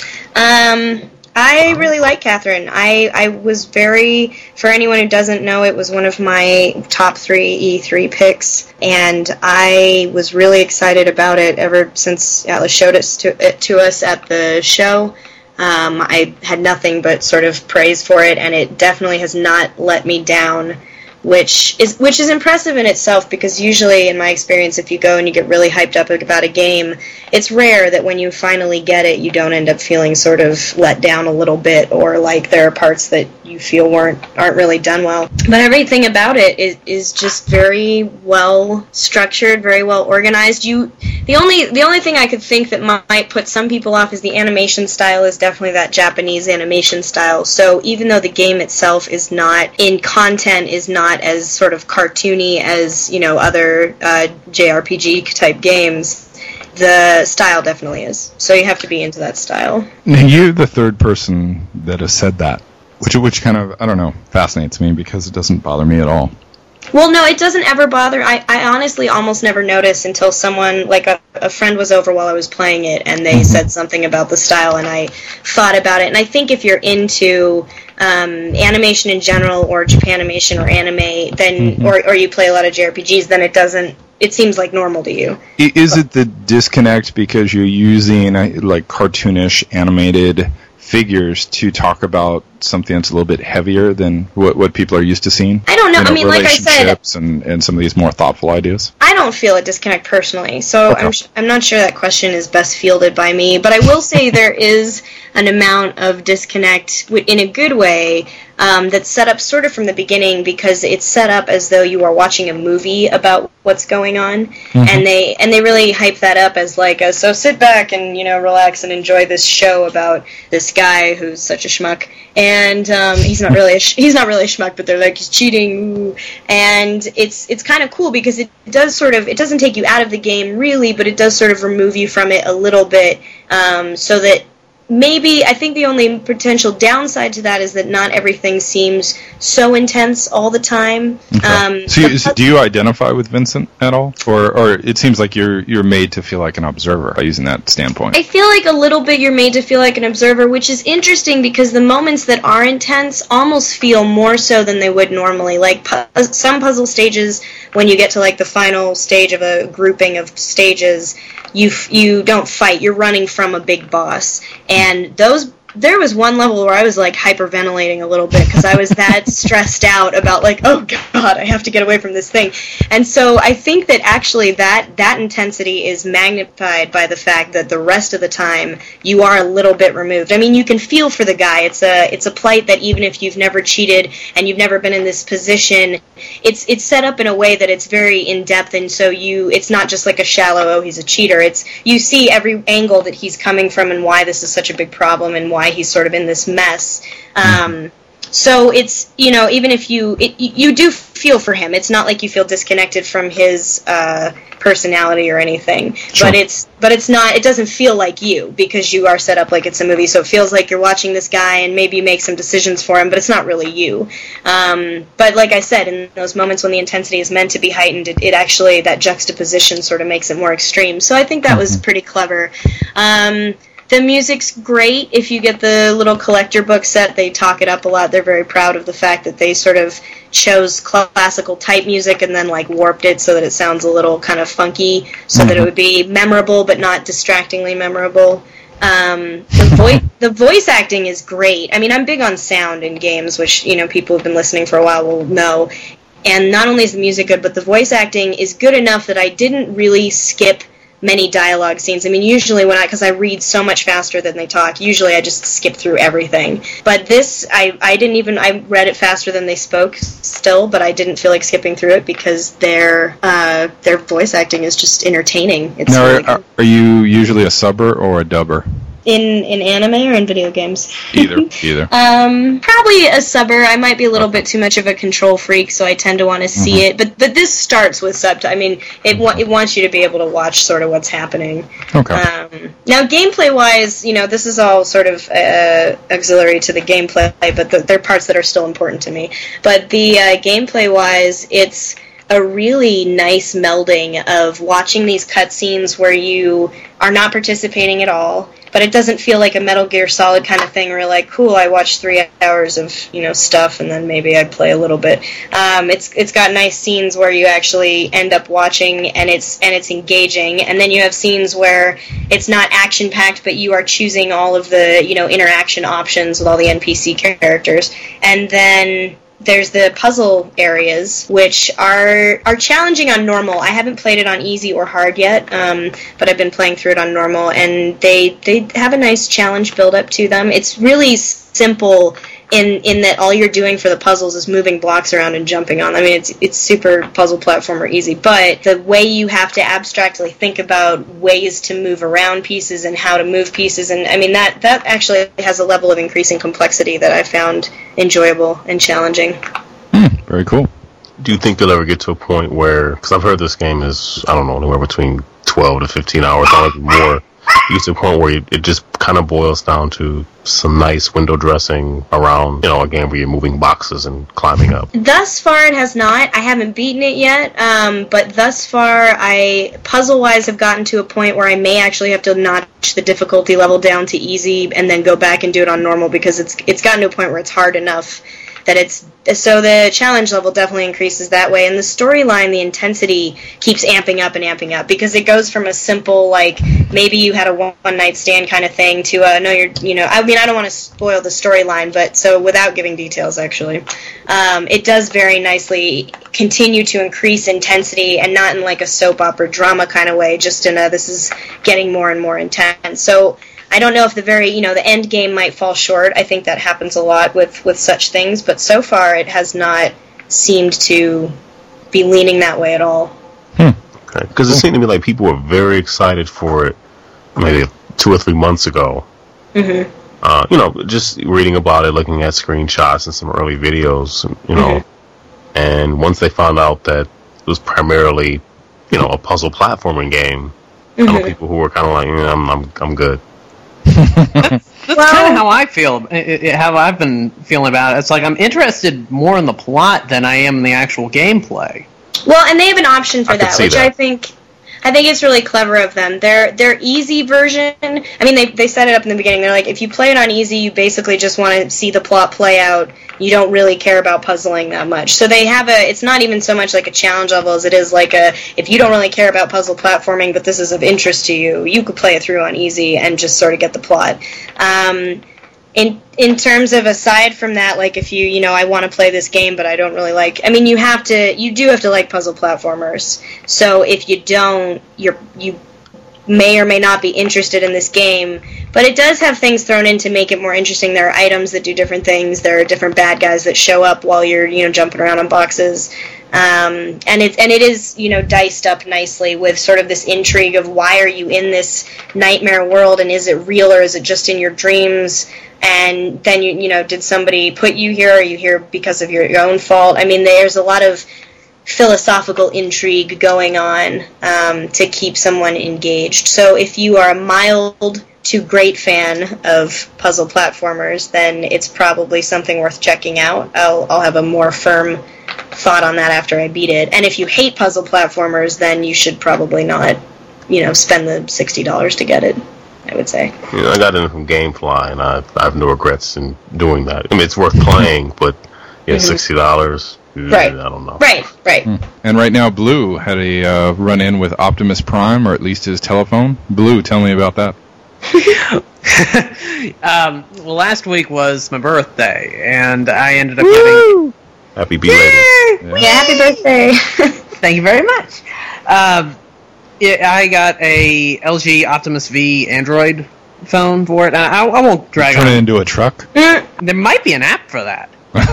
Um, I really like Catherine. I, I was very, for anyone who doesn't know, it was one of my top three E three picks, and I was really excited about it ever since Atlas showed it to, it to us at the show. Um, I had nothing but sort of praise for it, and it definitely has not let me down, which is which is impressive in itself, because usually, in my experience, if you go and you get really hyped up about a game, it's rare that when you finally get it, you don't end up feeling sort of let down a little bit, or like there are parts that you feel weren't aren't really done well. But everything about it is is just very well structured, very well organized. You the only the only thing I could think that might put some people off is the animation style is definitely that Japanese animation style. So even though the game itself is not in content is not as sort of cartoony as, you know, other uh, J R P G type games, the style definitely is. So you have to be into that style. Now, you're the third person that has said that, which which kind of, I don't know, fascinates me, because it doesn't bother me at all. Well, no, it doesn't ever bother. I, I honestly almost never noticed until someone, like a, a friend was over while I was playing it, and they said something about the style, and I thought about it. And I think if you're into um, animation in general, or Japanimation or anime, then Mhm. or, or you play a lot of J R P Gs, then it doesn't, it seems like normal to you. I- Is it the disconnect because you're using uh, like cartoonish animated figures to talk about something that's a little bit heavier than what, what people are used to seeing? I don't know. You I mean, like I said, relationships and, and some of these more thoughtful ideas. I don't feel a disconnect personally, so Okay. I'm sh- I'm not sure that question is best fielded by me. But I will say there is an amount of disconnect w- in a good way um, that's set up sort of from the beginning, because it's set up as though you are watching a movie about what's going on, Mhm. and they and they really hype that up as like a, so sit back and, you know, relax and enjoy this show about this guy who's such a schmuck. And and um, he's not really a sh- he's not really a schmuck, but they're like, he's cheating, ooh. And it's it's kind of cool because it does sort of, it doesn't take you out of the game really, but it does sort of remove you from it a little bit, um, so that maybe, I think the only potential downside to that is that not everything seems so intense all the time. Okay. Um, so, you, so do you identify with Vincent at all? Or or it seems like you're you're made to feel like an observer by using that standpoint. I feel like a little bit you're made to feel like an observer, which is interesting because the moments that are intense almost feel more so than they would normally. Like pu- some puzzle stages, when you get to like the final stage of a grouping of stages, you f- you don't fight, you're running from a big boss. And those, there was one level where I was like hyperventilating a little bit because I was that stressed out about like, oh god, I have to get away from this thing. And so I think that actually that that intensity is magnified by the fact that the rest of the time you are a little bit removed. I mean, you can feel for the guy. It's a it's a plight that even if you've never cheated and you've never been in this position, it's it's set up in a way that it's very in depth, and so you it's not just like a shallow, oh, he's a cheater. It's you see every angle that he's coming from and why this is such a big problem and why he's sort of in this mess. Um, so it's, you know, even if you, it, you do feel for him. It's not like you feel disconnected from his uh, personality or anything. Sure. But it's, but it's not, it doesn't feel like you because you are set up like it's a movie. So it feels like you're watching this guy and maybe you make some decisions for him, but it's not really you. Um, but like I said, in those moments when the intensity is meant to be heightened, it, it actually, that juxtaposition sort of makes it more extreme. So I think that was pretty clever. Um, The music's great. If you get the little collector book set, they talk it up a lot. They're very proud of the fact that they sort of chose classical type music and then like warped it so that it sounds a little kind of funky, so mm-hmm. that it would be memorable but not distractingly memorable. Um, the voice, the voice acting is great. I mean, I'm big on sound in games, which, you know, people who've been listening for a while will know. And not only is the music good, but the voice acting is good enough that I didn't really skip many dialogue scenes. I mean, usually when I, because I read so much faster than they talk, usually I just skip through everything. But this, I, I didn't even, I read it faster than they spoke still, but I didn't feel like skipping through it because their uh, their voice acting is just entertaining. It's now, really are, are you usually a subber or a dubber? In in anime or in video games? Either, either. um, probably a subber. I might be a little bit too much of a control freak, so I tend to want to see mm-hmm. it. But but this starts with subtitles. I mean, it wa- it wants you to be able to watch sort of what's happening. Okay. Um, now, gameplay-wise, you know, this is all sort of uh, auxiliary to the gameplay, but the, there are parts that are still important to me. But the uh, gameplay-wise, it's a really nice melding of watching these cutscenes where you are not participating at all, but it doesn't feel like a Metal Gear Solid kind of thing where you're like, cool, I watched three hours of, you know, stuff and then maybe I play a little bit. Um, it's it's got nice scenes where you actually end up watching and it's and it's engaging, and then you have scenes where it's not action packed, but you are choosing all of the, you know, interaction options with all the N P C characters, and then there's the puzzle areas, which are are challenging on normal. I haven't played it on easy or hard yet, um, but I've been playing through it on normal, and they they have a nice challenge build up to them. It's really simple in in that all you're doing for the puzzles is moving blocks around and jumping on them. I mean, it's it's super puzzle platformer easy, but the way you have to abstractly think about ways to move around pieces and how to move pieces, and I mean that that actually has a level of increasing complexity that I found enjoyable and challenging. Mm, very cool. Do you think they'll ever get to a point where, because I've heard this game is, I don't know, anywhere between twelve to fifteen hours, or more, you get to a point where it just kind of boils down to some nice window dressing around, you know, a game where you're moving boxes and climbing up? Thus far, it has not. I haven't beaten it yet, um, but thus far, I, puzzle-wise, have gotten to a point where I may actually have to notch the difficulty level down to easy and then go back and do it on normal, because it's it's gotten to a point where it's hard enough that it's, so the challenge level definitely increases that way, and the storyline, the intensity keeps amping up and amping up, because it goes from a simple, like, maybe you had a one-night stand kind of thing to a, no, you're, you know, I mean, I don't want to spoil the storyline, but, so without giving details, actually, um, it does very nicely continue to increase intensity, and not in, like, a soap opera drama kind of way, just in a, this is getting more and more intense, so I don't know if the very, you know, the end game might fall short. I think that happens a lot with, with such things, but so far it has not seemed to be leaning that way at all. Hmm. Okay. Because it seemed to me like people were very excited for it maybe two or three months ago. Mm-hmm. uh, you know, just reading about it, looking at screenshots and some early videos, you know, mm-hmm. and once they found out that it was primarily, you know, a puzzle platforming game, mm-hmm. I know people who were kind of like, yeah, I'm, I'm, I'm good. That's, that's well, kind of how I feel, it, it, how I've been feeling about it. It's like I'm interested more in the plot than I am in the actual gameplay. Well, and they have an option for I that, which that. I think I think it's really clever of them. Their their easy version, I mean, they they set it up in the beginning. They're like, if you play it on easy, you basically just want to see the plot play out. You don't really care about puzzling that much. So they have a, it's not even so much like a challenge level as it is like a, if you don't really care about puzzle platforming, but this is of interest to you, you could play it through on easy and just sort of get the plot. Um, in in terms of aside from that, like if you, you know, I want to play this game, but I don't really like, I mean, you have to, you do have to like puzzle platformers. So if you don't, you're, you may or may not be interested in this game, but it does have things thrown in to make it more interesting. There are items that do different things. There are different bad guys that show up while you're, you know, jumping around on boxes. Um, and it and it is, you know, diced up nicely with sort of this intrigue of why are you in this nightmare world, and is it real or is it just in your dreams? And then, you you know, did somebody put you here? Are you here because of your, your own fault? I mean, there's a lot of philosophical intrigue going on um, to keep someone engaged. So if you are a mild to great fan of puzzle platformers, then it's probably something worth checking out. I'll, I'll have a more firm thought on that after I beat it. And if you hate puzzle platformers, then you should probably not, you know, spend the sixty dollars to get it, I would say. You know, I got it from GameFly, and I, I have no regrets in doing that. I mean, it's worth playing, but yeah, mm-hmm. sixty dollars. Right. I don't know. Right, right. Hmm. And right now, Blue had a uh, run-in with Optimus Prime, or at least his telephone. Blue, tell me about that. um, well, last week was my birthday, and I ended up Woo! getting... Happy belated. Yeah, yeah, happy birthday. Thank you very much. Um, it, I got a L G Optimus V Android phone for it. I, I won't drag Turn on. it into a truck? There might be an app for that.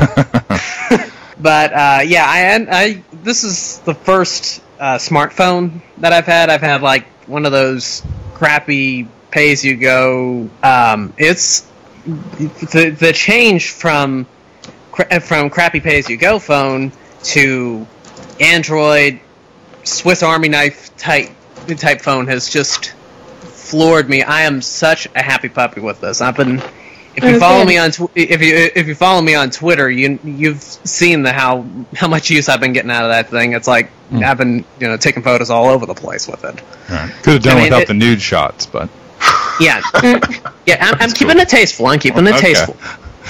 But uh, yeah, I, I this is the first uh, smartphone that I've had. I've had like one of those crappy pay-as-you-go. Um, it's the the change from from crappy pay-as-you-go phone to Android Swiss Army knife type type phone has just floored me. I am such a happy puppy with this. I've been. If you follow me on tw- if you if you follow me on Twitter, you you've seen the how how much use I've been getting out of that thing. It's like mm. I've been you know taking photos all over the place with it. Right. Could have done I mean, without it, the nude shots, but yeah, yeah. I'm, I'm keeping cool. it tasteful. I'm keeping it okay. tasteful.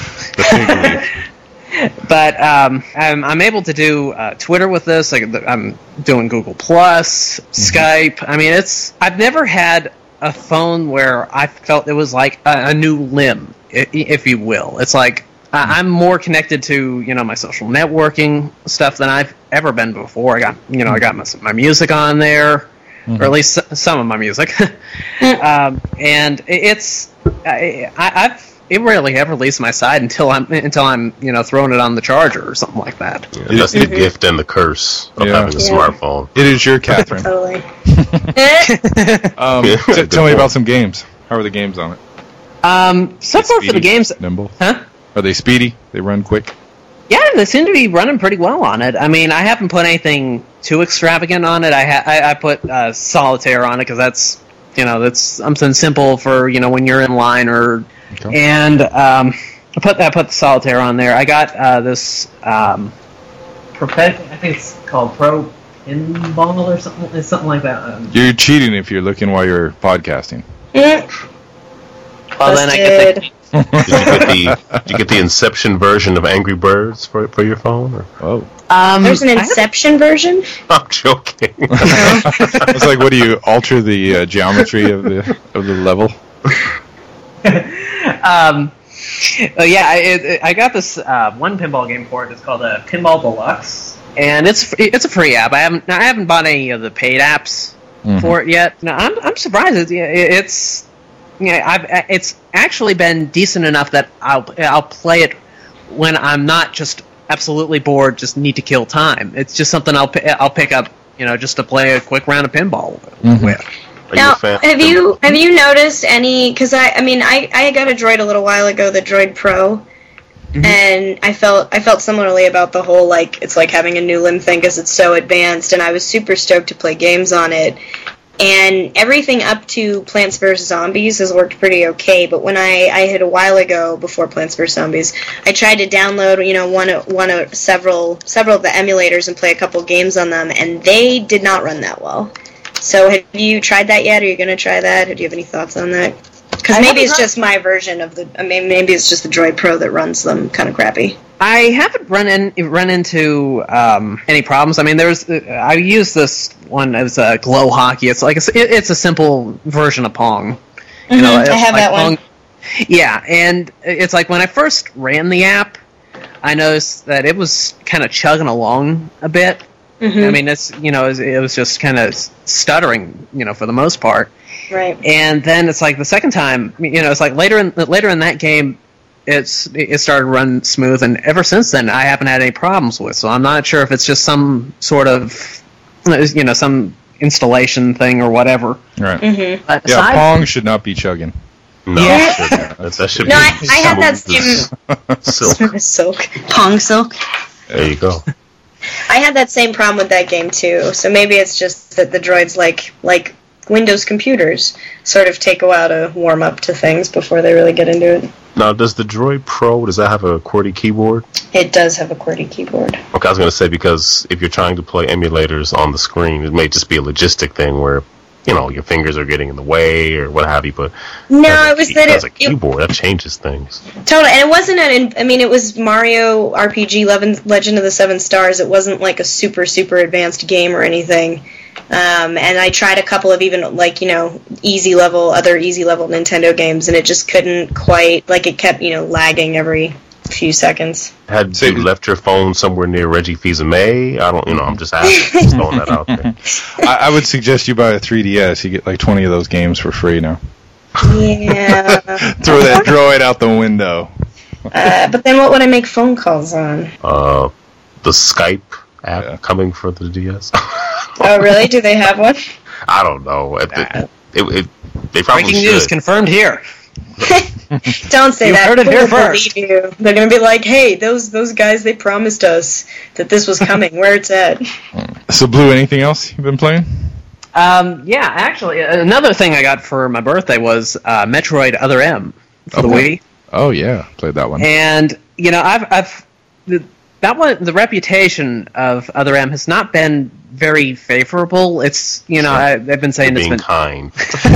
But um, I'm I'm able to do uh, Twitter with this. Like I'm doing Google Plus, mm-hmm. Skype. I mean, it's I've never had a phone where I felt it was like a, a new limb, if you will. It's like I'm more connected to you know my social networking stuff than I've ever been before. I got you know I got my, my music on there, mm-hmm. or at least some of my music, um, and it's I, I've it rarely ever leaves my side until I'm until I'm you know throwing it on the charger or something like that. Yeah, that's the gift and the curse of yeah. having a yeah. smartphone. It is your Catherine. Totally. um, t- tell me about some games. How are the games on it? Um, so far for the games, nimble. Huh? Are they speedy? They run quick? Yeah, they seem to be running pretty well on it. I mean, I haven't put anything too extravagant on it. I ha- I, I put uh, solitaire on it because that's you know that's something simple for you know when you're in line or okay. and um, I put I put the solitaire on there. I got uh, this um, I think it's called Pro Pinball or something something like that. Um, you're cheating if you're looking while you're podcasting. Well, then I get the. did, you get the, did you get the Inception version of Angry Birds for for your phone? Or? Oh, um, there's an Inception version. I'm joking. It's like, what do you alter the uh, geometry of the of the level? um, uh, yeah, I, it, I got this uh, one pinball game for it. It's called uh, Pinball Deluxe, and it's it's a free app. I haven't I haven't bought any of the paid apps mm-hmm. for it yet. No, I'm I'm surprised. It's it's. Yeah, I've, it's actually been decent enough that I'll I'll play it when I'm not just absolutely bored, just need to kill time. It's just something I'll I'll pick up, you know, just to play a quick round of pinball mm-hmm. with. Are Now, you a fan? have you have you noticed any? Because I, I mean, I, I got a Droid a little while ago, the Droid Pro, mm-hmm. and I felt I felt similarly about the whole like it's like having a new limb thing because it's so advanced, and I was super stoked to play games on it. And everything up to Plants versus. Zombies has worked pretty okay, but when I, I had a while ago, before Plants versus. Zombies, I tried to download, you know, one of, one of several several of the emulators and play a couple games on them, and they did not run that well. So have you tried that yet? Are you going to try that? Or do you have any thoughts on that? Because maybe it's just my version of the, I mean, maybe it's just the Droid Pro that runs them kind of crappy. I haven't run in run into um, any problems. I mean, there's uh, I use this one as a Glow Hockey. It's like a, it's a simple version of Pong. Mm-hmm, you know, I have like that Pong. one. Yeah, and it's like when I first ran the app, I noticed that it was kind of chugging along a bit. Mm-hmm. I mean, it's you know, it was, it was just kind of stuttering, you know, for the most part. Right. And then it's like the second time, you know, it's like later in later in that game. It's it started to run smooth, and ever since then, I haven't had any problems with. So I'm not sure if it's just some sort of, you know, some installation thing or whatever. Right. Mm-hmm. Yeah, aside, Pong should not be chugging. No, yeah. that, that should no, be. I, I had that same silk. silk, Pong silk. There you go. I had that same problem with that game too. So maybe it's just that the droids like like Windows computers sort of take a while to warm up to things before they really get into it. Now, does the Droid Pro, does that have a QWERTY keyboard? It does have a QWERTY keyboard. Okay, I was going to say, because if you're trying to play emulators on the screen, it may just be a logistic thing where, you know, your fingers are getting in the way or what have you, but no, it was key, that it it has a keyboard. It, that changes things. Totally, and it wasn't an, I mean, it was Mario R P G Legend of the Seven Stars. It wasn't like a super, super advanced game or anything. Um, and I tried a couple of even, like, you know, easy level, other easy level Nintendo games, and it just couldn't quite, like, it kept, you know, lagging every few seconds. Had you left your phone somewhere near Reggie Fils-Aimé? I don't, you know, I'm just asking, just throwing that out there. I, I would suggest you buy a three D S. You get like twenty of those games for free now. Yeah. Throw that droid out the window. uh, but then what would I make phone calls on? Uh, the Skype app Yeah. coming for the D S. Oh, really? Do they have one? I don't know. It, it, it, it, they probably Breaking should. news confirmed here. Don't say you that. Heard it here People first. believe you. They're going to be like, hey, those those guys, they promised us that this was coming. Where it's at. So, Blue, anything else you've been playing? Um, yeah, actually, another thing I got for my birthday was uh, Metroid Other M for Okay. the Wii. Oh, yeah. Played that one. And, you know, I've... I've the, That one, the reputation of Other M has not been very favorable. It's, you know, I, I've been saying You're it's being been kind.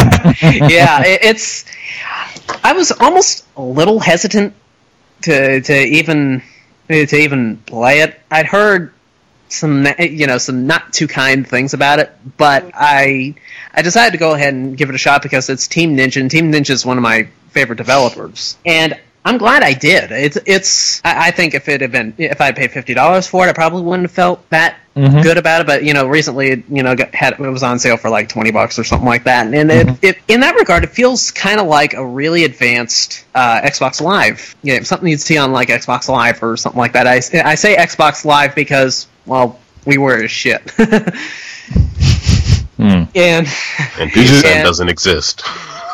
yeah, it, it's. I was almost a little hesitant to to even to even play it. I'd heard some, you know, some not too kind things about it, but I I decided to go ahead and give it a shot because it's Team Ninja, and Team Ninja is one of my favorite developers, and I'm glad I did. It's it's. I, I think if it had been, if I paid fifty dollars for it, I probably wouldn't have felt that mm-hmm. good about it. But you know, recently, it, you know, got, had it was on sale for like twenty bucks or something like that. And mm-hmm. it, it, in that regard, it feels kind of like a really advanced uh, Xbox Live. Yeah, something you'd see on like Xbox Live or something like that. I, I say Xbox Live because, well, we were as shit. mm. And and P S N doesn't exist.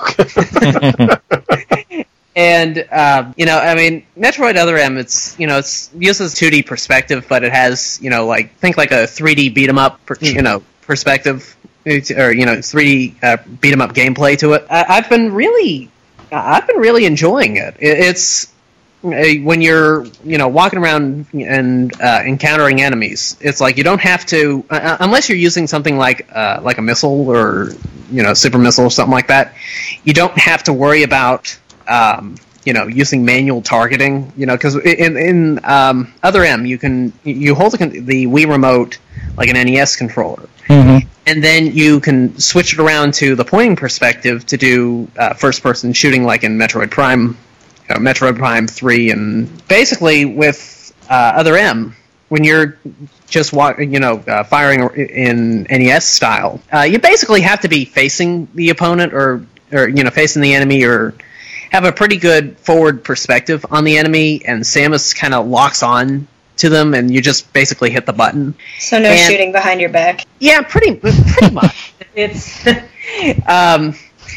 And, uh, you know, I mean, Metroid Other M, it's, you know, it's uses two D perspective, but it has, you know, like, think like a three D beat-em-up, you know, perspective, or, you know, three D uh, beat-em-up gameplay to it. I, I've been really, I've been really enjoying it. it it's, when you're, you know, walking around and uh, encountering enemies, it's like you don't have to, uh, unless you're using something like, uh, like a missile or, you know, super missile or something like that, you don't have to worry about Um, you know, using manual targeting, you know, because in in um, Other M, you can you hold the, the Wii remote like an N E S controller, mm-hmm. and then you can switch it around to the pointing perspective to do uh, first-person shooting, like in Metroid Prime, you know, Metroid Prime three, and basically with uh, Other M, when you're just wa- you know uh, firing in N E S style, uh, you basically have to be facing the opponent or or you know facing the enemy or have a pretty good forward perspective on the enemy, and Samus kind of locks on to them, and you just basically hit the button. So no and, shooting behind your back. Yeah, pretty pretty much. It's um,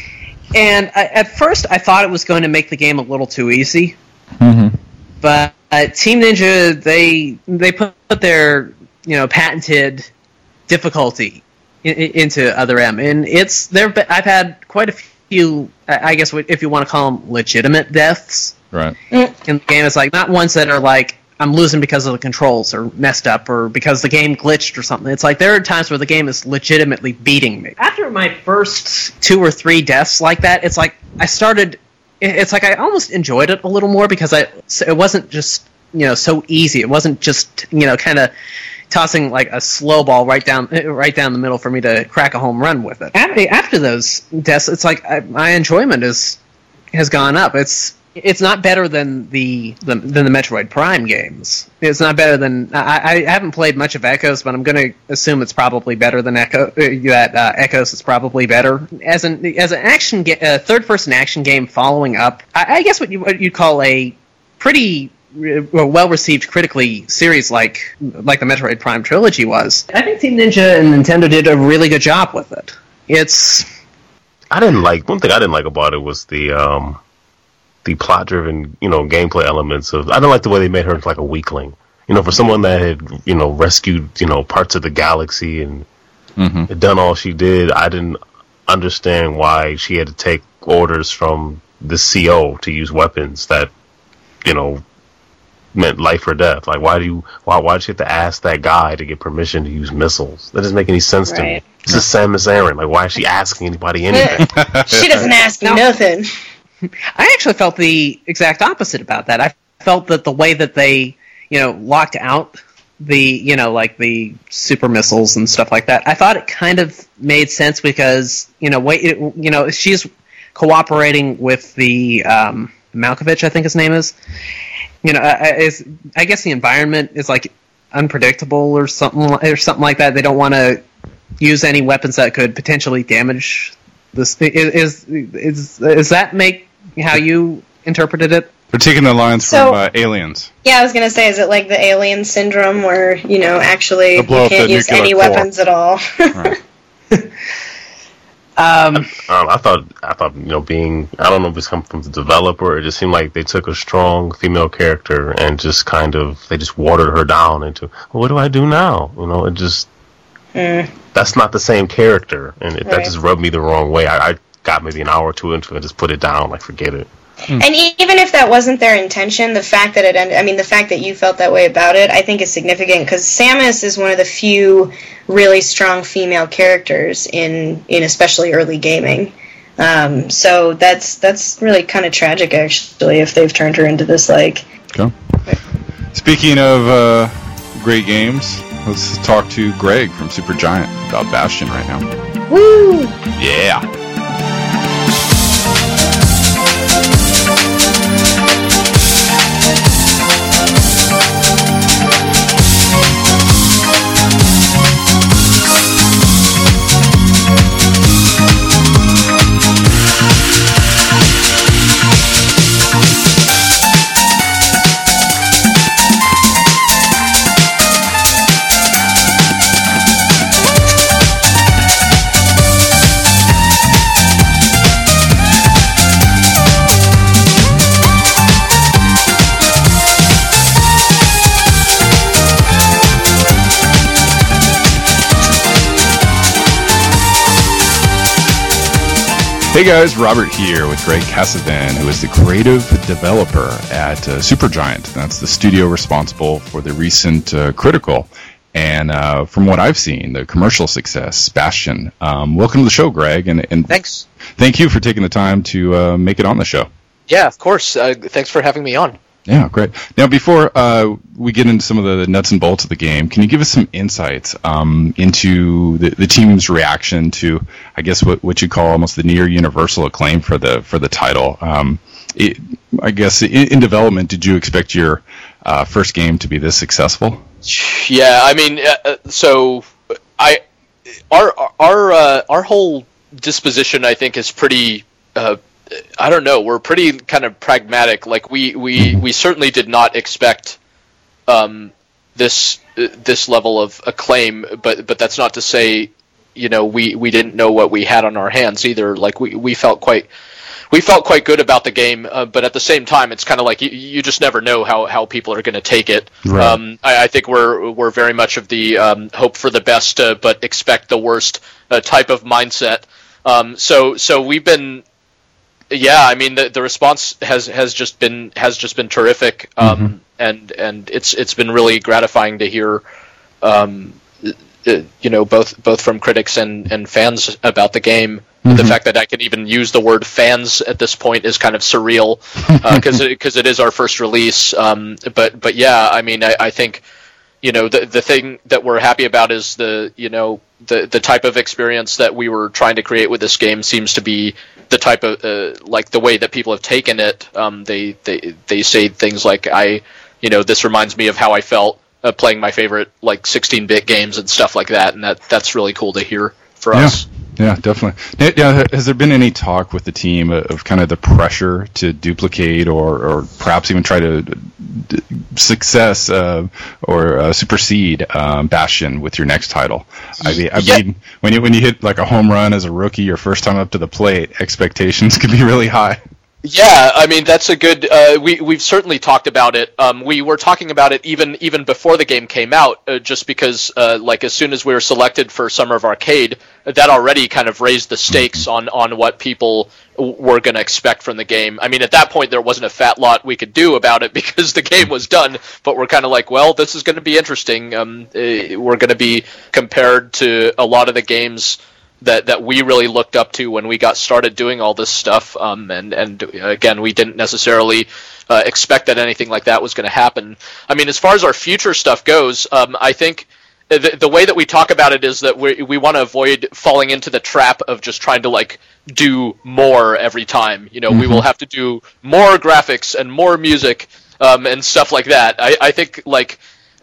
and I, at first, I thought it was going to make the game a little too easy. Mm-hmm. But uh, Team Ninja, they they put their you know patented difficulty in, in, into Other M, and it's there. I've had quite a few. I guess if you want to call them legitimate deaths, right? In the game, it's like not ones that are like I'm losing because of the controls or messed up or because the game glitched or something. It's like there are times where the game is legitimately beating me. After my first two or three deaths like that, it's like I started. It's like I almost enjoyed it a little more because I it wasn't just you know so easy. It wasn't just you know kind of tossing like a slow ball right down right down the middle for me to crack a home run with it. After, after those deaths, it's like I, my enjoyment is has gone up. It's it's not better than the, the than the Metroid Prime games. It's not better than I, I haven't played much of Echoes, but I'm going to assume it's probably better than Echo. That uh, Echoes is probably better as an as an action ga- uh, third person action game following up. I, I guess what you what you'd call a pretty well received critically series like like the Metroid Prime trilogy was. I think Team Ninja and Nintendo did a really good job with it. It's I didn't like one thing I didn't like about it was the um. the plot-driven, you know, gameplay elements of. I don't like the way they made her like a weakling. You know, for someone that had, you know, rescued, you know, parts of the galaxy and mm-hmm. had done all she did, I didn't understand why she had to take orders from the C O to use weapons that, you know, meant life or death. Like, why do you, why, why did she have to ask that guy to get permission to use missiles? That doesn't make any sense right. to me. This is Samus Aran. Like, why is she asking anybody anything? She doesn't ask no. nothing. I actually felt the exact opposite about that. I felt that the way that they, you know, locked out the, you know, like the super missiles and stuff like that, I thought it kind of made sense because, you know, wait, it, you know, she's cooperating with the um, Malkovich, I think his name is. You know, I, is I guess the environment is like unpredictable or something, or something like that. They don't want to use any weapons that could potentially damage this. Is is is, is that make how you interpreted it? They're taking the lines so, from uh, Aliens. Yeah, I was going to say, is it like the Alien syndrome where, you know, actually you can't use any core. weapons at all? Right. um, um, I thought, I thought, you know, being, I don't know if it's come from the developer, it just seemed like they took a strong female character and just kind of, they just watered her down into, well, what do I do now? You know, it just, mm. that's not the same character, and it, right. that just rubbed me the wrong way. I, I got maybe an hour or two into it and just put it down, like, forget it. And even if that wasn't their intention, the fact that it ended, I mean, the fact that you felt that way about it, I think is significant, because Samus is one of the few really strong female characters in, in especially early gaming. Um, so that's that's really kind of tragic, actually, if they've turned her into this, like... Okay. Speaking of uh, great games, let's talk to Greg from Supergiant about Bastion right now. Woo! Yeah! Hey guys, Robert here with Greg Casavan, who is the creative developer at uh, Supergiant. That's the studio responsible for the recent uh, Critical, and uh, from what I've seen, the commercial success, Bastion. Um, welcome to the show, Greg, and, and thanks. Thank you for taking the time to uh, make it on the show. Yeah, of course. Uh, thanks for having me on. Yeah, great. Now, before uh, we get into some of the nuts and bolts of the game, can you give us some insights um, into the, the team's reaction to, I guess, what, what you call almost the near universal acclaim for the for the title? Um, it, I guess in, in development, did you expect your uh, first game to be this successful? Yeah, I mean, uh, so I our our uh, our whole disposition, I think, is pretty. Uh, I don't know. We're pretty kind of pragmatic. Like we, we, we certainly did not expect um, this uh, this level of acclaim, but but that's not to say you know, we, we didn't know what we had on our hands either. Like we, we felt quite we felt quite good about the game, uh, but at the same time, it's kind of like you, you just never know how, how people are going to take it. Right. Um, I, I think we're we're very much of the um, hope for the best, uh, but expect the worst uh, type of mindset. Um, so so we've been, yeah, I mean the, the response has, has just been has just been terrific, um, mm-hmm. and and it's it's been really gratifying to hear. Um, you know, both both from critics and, and fans about the game. Mm-hmm. The fact that I can even use the word fans at this point is kind of surreal, because uh, because it is our first release. Um, but but yeah, I mean, I, I think, you know, the the thing that we're happy about is the you know the the type of experience that we were trying to create with this game seems to be the type of uh, like the way that people have taken it. Um, they they they say things like, I you know this reminds me of how I felt Uh, playing my favorite like sixteen-bit games and stuff like that, and that that's really cool to hear for yeah. us. Yeah, definitely. Yeah, has there been any talk with the team of kind of the pressure to duplicate or, or perhaps even try to d- success uh, or uh, supersede um, Bastion with your next title? I mean, I yeah. mean, when you when you hit like a home run as a rookie, your first time up to the plate, expectations can be really high. Yeah, I mean that's a good. Uh, we we've certainly talked about it. Um, we were talking about it even even before the game came out, uh, just because uh, like as soon as we were selected for Summer of Arcade, that already kind of raised the stakes on on what people w- were going to expect from the game. I mean, at that point there wasn't a fat lot we could do about it because the game was done. But we're kind of like, well, this is going to be interesting. Um, uh, we're going to be compared to a lot of the games that that we really looked up to when we got started doing all this stuff, um, and and again, we didn't necessarily uh, expect that anything like that was going to happen. I mean, as far as our future stuff goes, um, I think the, the way that we talk about it is that we we want to avoid falling into the trap of just trying to like do more every time. You know, mm-hmm. we will have to do more graphics and more music um, and stuff like that. I, I think like.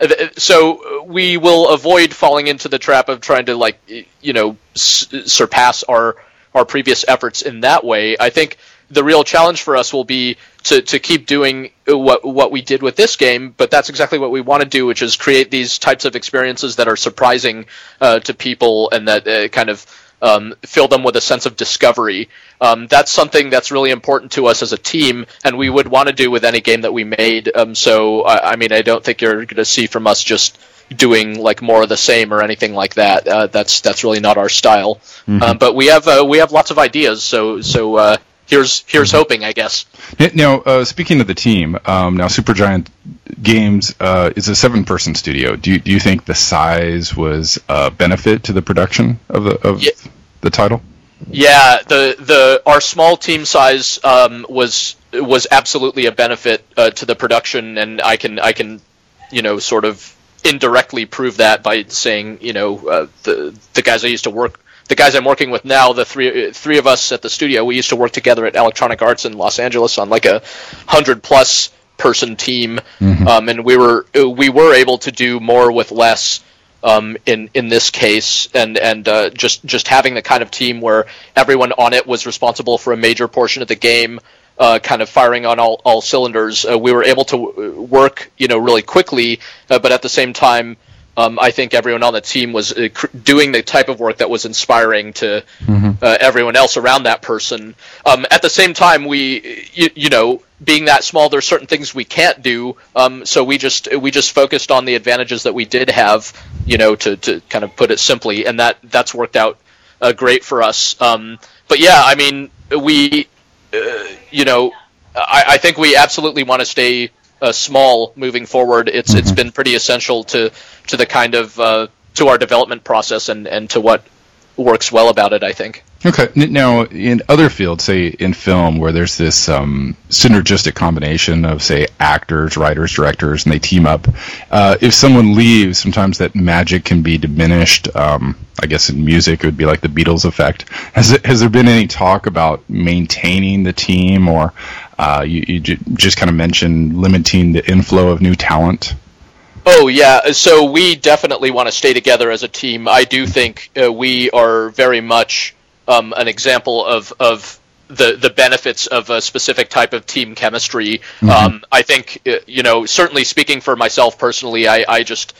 So we will avoid falling into the trap of trying to, like, you know, s- surpass our our previous efforts in that way. I think the real challenge for us will be to, to keep doing what what we did with this game, but that's exactly what we want to do, which is create these types of experiences that are surprising uh, to people and that uh, kind of um, fill them with a sense of discovery. Um, that's something that's really important to us as a team, and we would want to do with any game that we made. Um, so, I, I mean, I don't think you're going to see from us just doing like more of the same or anything like that. Uh, that's that's really not our style. Mm-hmm. Um, but we have uh, we have lots of ideas. So so uh, here's here's mm-hmm. hoping, I guess. Now, uh, speaking of the team, um, now Supergiant Games uh, is a seven-person studio. Do you, do you think the size was a benefit to the production of the of yeah. the title? Yeah, the the our small team size um, was was absolutely a benefit uh, to the production, and I can I can you know sort of indirectly prove that by saying you know uh, the the guys I used to work the guys I'm working with now, the three three of us at the studio, we used to work together at Electronic Arts in Los Angeles on like a hundred plus person team, mm-hmm. um, and we were we were able to do more with less. Um, in in this case, and and uh, just just having the kind of team where everyone on it was responsible for a major portion of the game, uh, kind of firing on all all cylinders. Uh, we were able to work, you know, really quickly, uh, but at the same time, um, I think everyone on the team was uh, cr- doing the type of work that was inspiring to mm-hmm. uh, everyone else around that person. Um, at the same time, we, you, you know. Being that small, there's certain things we can't do. Um, so we just we just focused on the advantages that we did have, you know, to, to kind of put it simply, and that that's worked out uh, great for us. Um, but yeah, I mean, we, uh, you know, I, I think we absolutely want to stay uh, small moving forward. It's mm-hmm. it's been pretty essential to to the kind of uh, to our development process and, and to what works well about it, I think. Okay. Now, in other fields, say in film, where there's this um, synergistic combination of, say, actors, writers, directors, and they team up, uh, if someone leaves, sometimes that magic can be diminished. Um, I guess in music, it would be like the Beatles effect. Has it, has there been any talk about maintaining the team, or uh, you, you j- just kind of mentioned limiting the inflow of new talent? Oh, yeah. So we definitely want to stay together as a team. I do think uh, we are very much um, an example of, of the, the benefits of a specific type of team chemistry. Mm-hmm. Um, I think, uh, you know, certainly speaking for myself personally, I, I just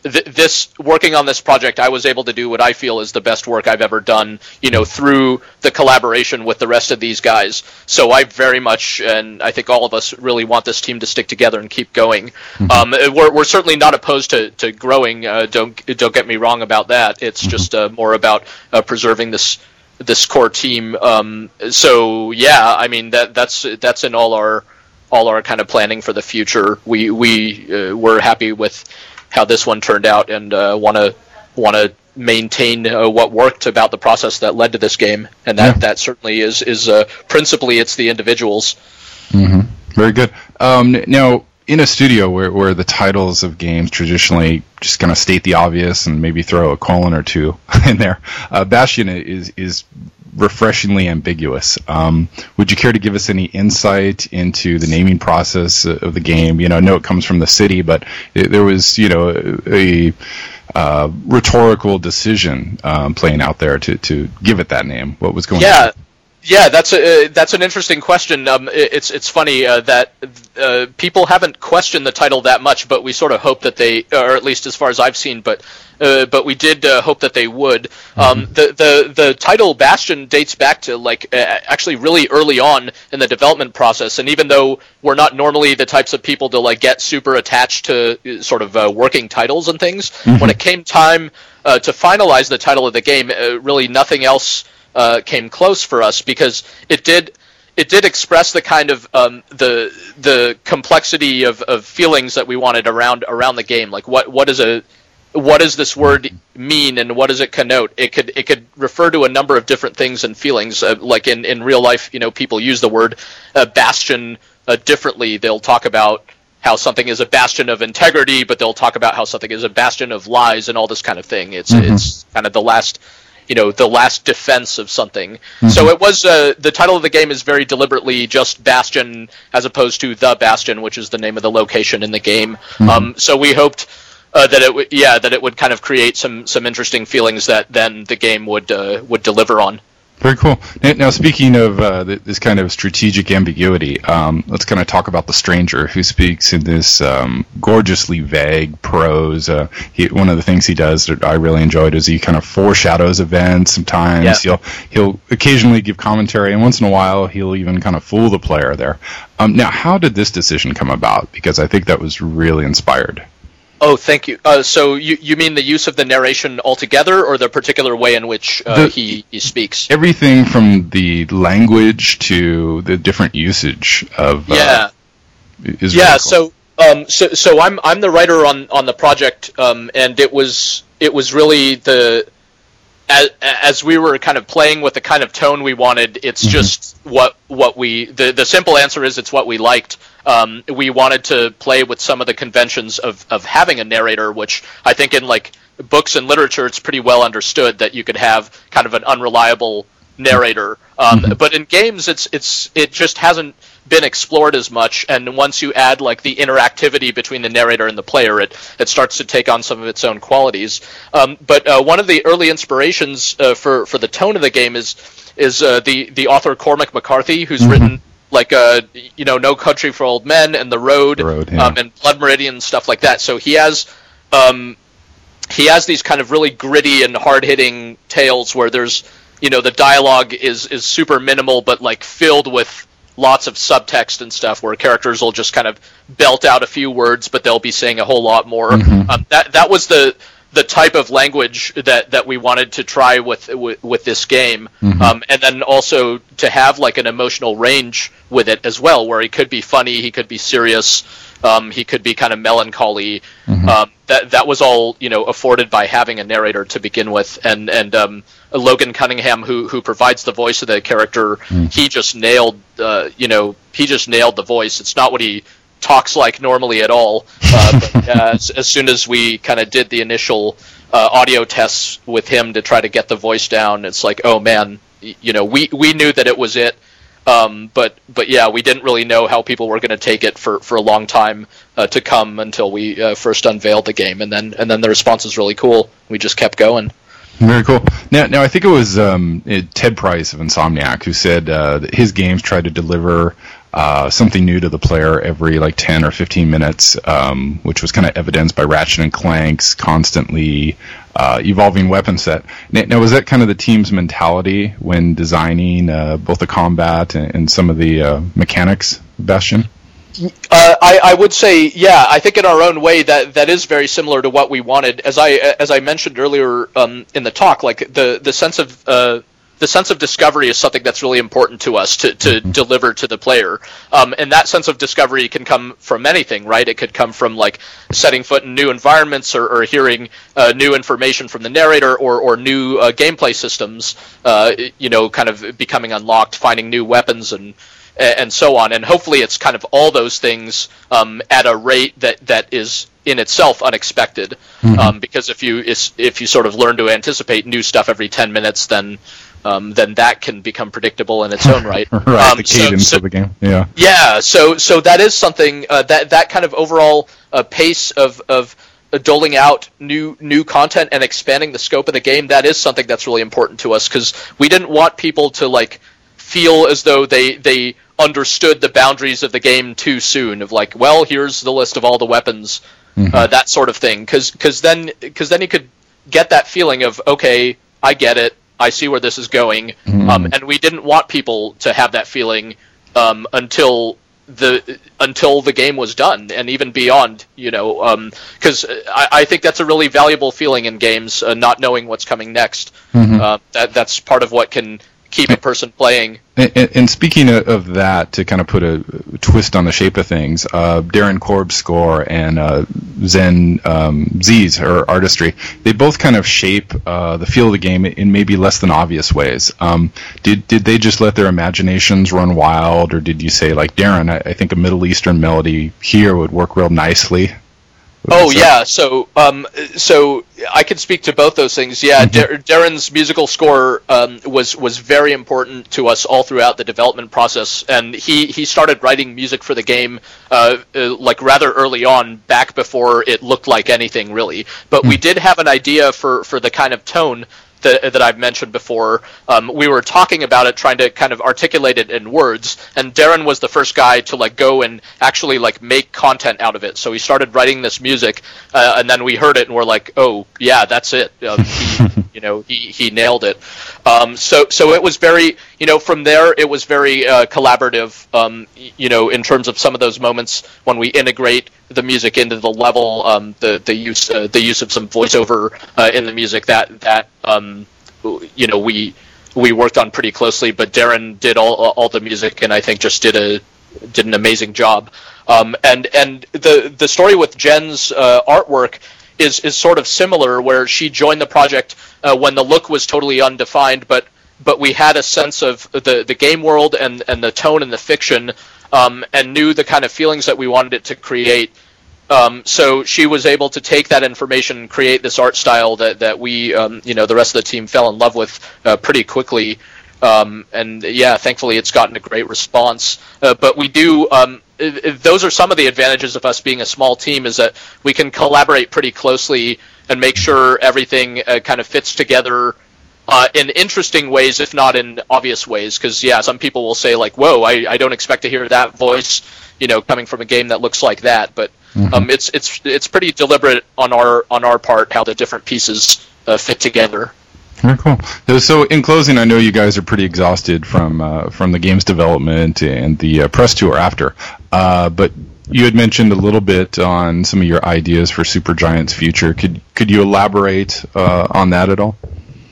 th- this working on this project, I was able to do what I feel is the best work I've ever done, you know, through the collaboration with the rest of these guys. So I very much, and I think all of us really want this team to stick together and keep going. Mm-hmm. Um, we're, we're certainly not opposed to, to growing. Uh, don't don't get me wrong about that. It's mm-hmm. just uh, more about uh, preserving this this core team. Um, so yeah, I mean that that's that's in all our all our kind of planning for the future. We we uh, we're happy with how this one turned out, and want to want to maintain uh, what worked about the process that led to this game, and that, yeah. that certainly is is uh, principally it's the individuals. Mm-hmm. Very good. Um, now, in a studio where, where the titles of games traditionally just kind of state the obvious and maybe throw a colon or two in there, uh, Bastion is is refreshingly ambiguous. Um, would you care to give us any insight into the naming process of the game? You know, I know it comes from the city, but it, there was, you know, a, a uh, rhetorical decision um, playing out there to, to give it that name. What was going yeah. on? Yeah, that's a uh, that's an interesting question. Um, it, it's it's funny uh, that uh, people haven't questioned the title that much, but we sort of hope that they, or at least as far as I've seen, but uh, but we did uh, hope that they would. Um, mm-hmm. the, the the title Bastion dates back to like uh, actually really early on in the development process, and even though we're not normally the types of people to like get super attached to uh, sort of uh, working titles and things, mm-hmm. when it came time uh, to finalize the title of the game, uh, really nothing else Uh, came close for us, because it did it did express the kind of um, the the complexity of, of feelings that we wanted around around the game. Like what what is a what does this word mean, and what does it connote? It could it could refer to a number of different things and feelings. Uh, like in, in real life, you know, people use the word uh, bastion uh, differently. They'll talk about how something is a bastion of integrity, but they'll talk about how something is a bastion of lies and all this kind of thing. It's mm-hmm. it's kind of the last. You know, the last defense of something. Mm-hmm. So it was, uh, the title of the game is very deliberately just Bastion, as opposed to The Bastion, which is the name of the location in the game. Mm-hmm. Um, so we hoped uh, that it would, yeah, that it would kind of create some, some interesting feelings that then the game would, uh, would deliver on. Very cool. Now, speaking of uh, this kind of strategic ambiguity, um, let's kind of talk about the stranger who speaks in this um, gorgeously vague prose. Uh, he, one of the things he does that I really enjoyed is he kind of foreshadows events. Sometimes yeah. he'll he'll occasionally give commentary, and once in a while he'll even kind of fool the player there. Um, now, how did this decision come about? Because I think that was really inspired. Oh, thank you. Uh, so you you mean the use of the narration altogether, or the particular way in which uh, the, he, he speaks? Everything from the language to the different usage of uh, yeah is yeah. Really cool. So um so so I'm I'm the writer on, on the project, um and it was it was really the as as we were kind of playing with the kind of tone we wanted. It's mm-hmm. just what what we the the simple answer is it's what we liked. Um, we wanted to play with some of the conventions of, of having a narrator, which I think in like books and literature, it's pretty well understood that you could have kind of an unreliable narrator. Um, mm-hmm. But in games, it's it's it just hasn't been explored as much. And once you add like the interactivity between the narrator and the player, it it starts to take on some of its own qualities. Um, but uh, one of the early inspirations uh, for for the tone of the game is is uh, the the author Cormac McCarthy, who's mm-hmm. written. Like, uh, you know, No Country for Old Men and The Road, the Road yeah. um, and Blood Meridian and stuff like that. So he has, um, he has these kind of really gritty and hard-hitting tales where there's, you know, the dialogue is, is super minimal, but like filled with lots of subtext and stuff, where characters will just kind of belt out a few words, but they'll be saying a whole lot more. Mm-hmm. Um, that that was the the type of language that, that we wanted to try with with, with this game, mm-hmm. um, and then also to have like an emotional range with it as well, where he could be funny, he could be serious, um, he could be kind of melancholy. Mm-hmm. Um, that that was all, you know, afforded by having a narrator to begin with, and and um, Logan Cunningham, who who provides the voice of the character, mm. he just nailed, uh, you know, he just nailed the voice. It's not what he talks like normally at all, uh, but uh, as, as soon as we kind of did the initial uh, audio tests with him to try to get the voice down, it's like, oh man, you know, we, we knew that it was it, um, but but yeah, we didn't really know how people were going to take it for, for a long time uh, to come until we uh, first unveiled the game, and then and then the response was really cool. We just kept going. Very cool. Now, now I think it was um, Ted Price of Insomniac who said uh, that his games tried to deliver uh, something new to the player every like ten or fifteen minutes, um, which was kind of evidenced by Ratchet and Clank's constantly uh, evolving weapon set. Now, was that kind of the team's mentality when designing uh, both the combat and, and some of the uh, mechanics, Bastion? Uh, I, I would say, yeah. I think in our own way that, that is very similar to what we wanted. As I as I mentioned earlier um, in the talk, like the the sense of uh, the sense of discovery is something that's really important to us to, to mm-hmm. deliver to the player. Um, and that sense of discovery can come from anything, right? It could come from like setting foot in new environments or, or hearing uh, new information from the narrator or, or new uh, gameplay systems, uh, you know, kind of becoming unlocked, finding new weapons and and so on. And hopefully it's kind of all those things um, at a rate that, that is in itself unexpected. Mm-hmm. Um, because if you if you sort of learn to anticipate new stuff every ten minutes, then um, then that can become predictable in its own right. right, um, the cadence so, so, of the game. Yeah. Yeah. So so that is something uh, that that kind of overall uh, pace of of doling out new new content and expanding the scope of the game. That is something that's really important to us because we didn't want people to like feel as though they they understood the boundaries of the game too soon. Of like, well, here's the list of all the weapons. Mm-hmm. Uh, that sort of thing, because because then because then you could get that feeling of okay, I get it, I see where this is going, mm-hmm. um, and we didn't want people to have that feeling um, until the until the game was done, and even beyond, you know, because um, I, I think that's a really valuable feeling in games, uh, not knowing what's coming next. Mm-hmm. Uh, that that's part of what can keep a person playing. And, and, and speaking of, of that, to kind of put a twist on the shape of things, uh, Darren Korb's score and uh, Zen um, Z's, her artistry, they both kind of shape uh, the feel of the game in maybe less than obvious ways. Um, did did they just let their imaginations run wild, or did you say, like, Darren, I, I think a Middle Eastern melody here would work real nicely? Oh yeah, so um, so I can speak to both those things. Yeah, mm-hmm. Dar- Darren's musical score um, was was very important to us all throughout the development process, and he, he started writing music for the game uh, uh, like rather early on, back before it looked like anything really. But mm-hmm. we did have an idea for, for the kind of tone that, that I've mentioned before. Um, we were talking about it, trying to kind of articulate it in words, and Darren was the first guy to like go and actually like make content out of it. So he started writing this music, uh, and then we heard it and we're like, oh yeah, that's it. Um, he, you know, he, he nailed it. Um, so so it was very, you know, from there it was very uh, collaborative. Um, you know, in terms of some of those moments when we integrate the music into the level, um, the the use uh, the use of some voiceover uh, in the music that that um, you know we we worked on pretty closely. But Darren did all all the music, and I think just did a did an amazing job. Um, and and the the story with Jen's uh, artwork is is sort of similar, where she joined the project uh, when the look was totally undefined, but but we had a sense of the the game world and and the tone and the fiction. Um, and knew the kind of feelings that we wanted it to create. Um, so she was able to take that information and create this art style that, that we, um, you know, the rest of the team fell in love with uh, pretty quickly. Um, and yeah, thankfully it's gotten a great response. Uh, but we do, um, if, if those are some of the advantages of us being a small team, is that we can collaborate pretty closely and make sure everything uh, kind of fits together Uh, in interesting ways, if not in obvious ways, because yeah, some people will say like, "Whoa, I, I don't expect to hear that voice," you know, coming from a game that looks like that. But mm-hmm. um, it's it's it's pretty deliberate on our on our part how the different pieces uh, fit together. Very cool. So, in closing, I know you guys are pretty exhausted from uh, from the game's development and the uh, press tour after, uh, but you had mentioned a little bit on some of your ideas for Supergiant's future. Could could you elaborate uh, on that at all?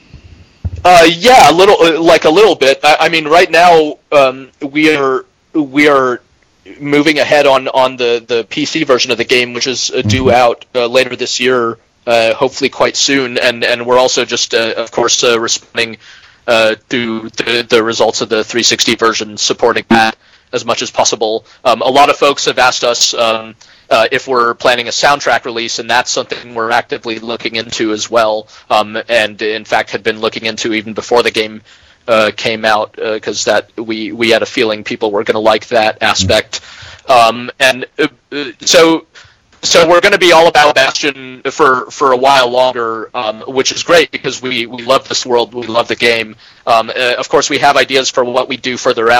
Uh, yeah, a little, like a little bit. I, I mean, right now um, we are we are moving ahead on, on the, the P C version of the game, which is uh, due out uh, later this year, uh, hopefully quite soon. And, and we're also just, uh, of course, uh, responding uh, to the, the results of the three sixty version, supporting that as much as possible. Um, a lot of folks have asked us um, uh, if we're planning a soundtrack release, and that's something we're actively looking into as well, um, and in fact had been looking into even before the game uh, came out, because uh, that we, we had a feeling people were going to like that aspect. Um, and uh, so so we're going to be all about Bastion for, for a while longer, um, which is great because we, we love this world, we love the game. Um, uh, of course, we have ideas for what we do further out.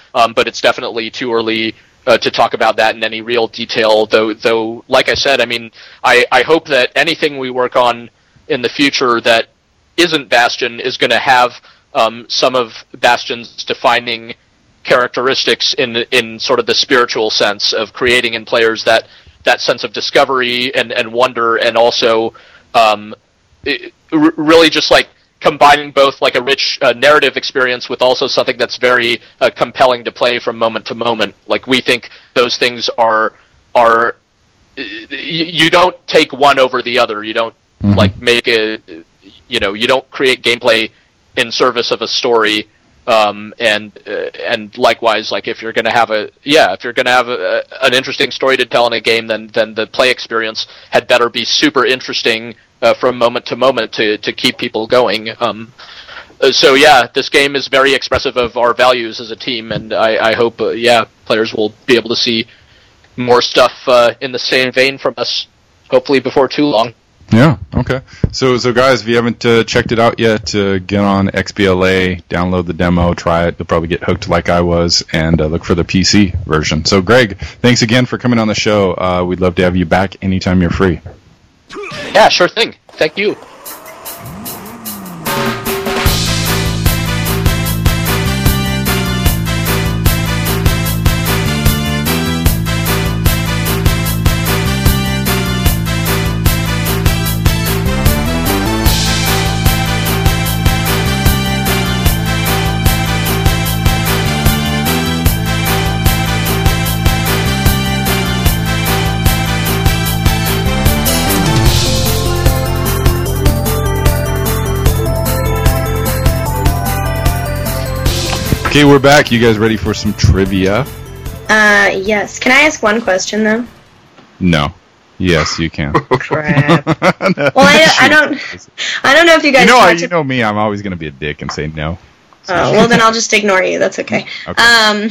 um, but it's definitely too early uh, to talk about that in any real detail. Though, though, like I said, I mean, I, I hope that anything we work on in the future that isn't Bastion is going to have um, some of Bastion's defining characteristics in in sort of the spiritual sense of creating in players that that sense of discovery and, and wonder, and also um, it, r- really just like combining both like a rich uh, narrative experience with also something that's very uh, compelling to play from moment to moment. Like, we think those things are are y- you don't take one over the other. You don't mm-hmm. like make a you know you don't create gameplay in service of a story. Um, and uh, and likewise, like if you're going to have a yeah, if you're going to have a, a, an interesting story to tell in a game, then then the play experience had better be super interesting uh, from moment to moment to to keep people going. Um, so yeah, this game is very expressive of our values as a team, and I, I hope uh, yeah, players will be able to see more stuff uh, in the same vein from us, hopefully before too long. Yeah, okay. So, so guys, if you haven't uh, checked it out yet, uh, get on X B L A, download the demo, try it. You'll probably get hooked like I was, and uh, look for the P C version. So, Greg, thanks again for coming on the show. Uh, we'd love to have you back anytime you're free. Yeah, sure thing. Thank you. Okay, we're back. You guys ready for some trivia? Uh, yes. Can I ask one question, though? No. Yes, you can. Crap. no. Well, I, I don't. I don't know if you guys. You know, I, to... you know me. I'm always going to be a dick and say no. So. Oh, well, then I'll just ignore you. That's okay. okay. Um,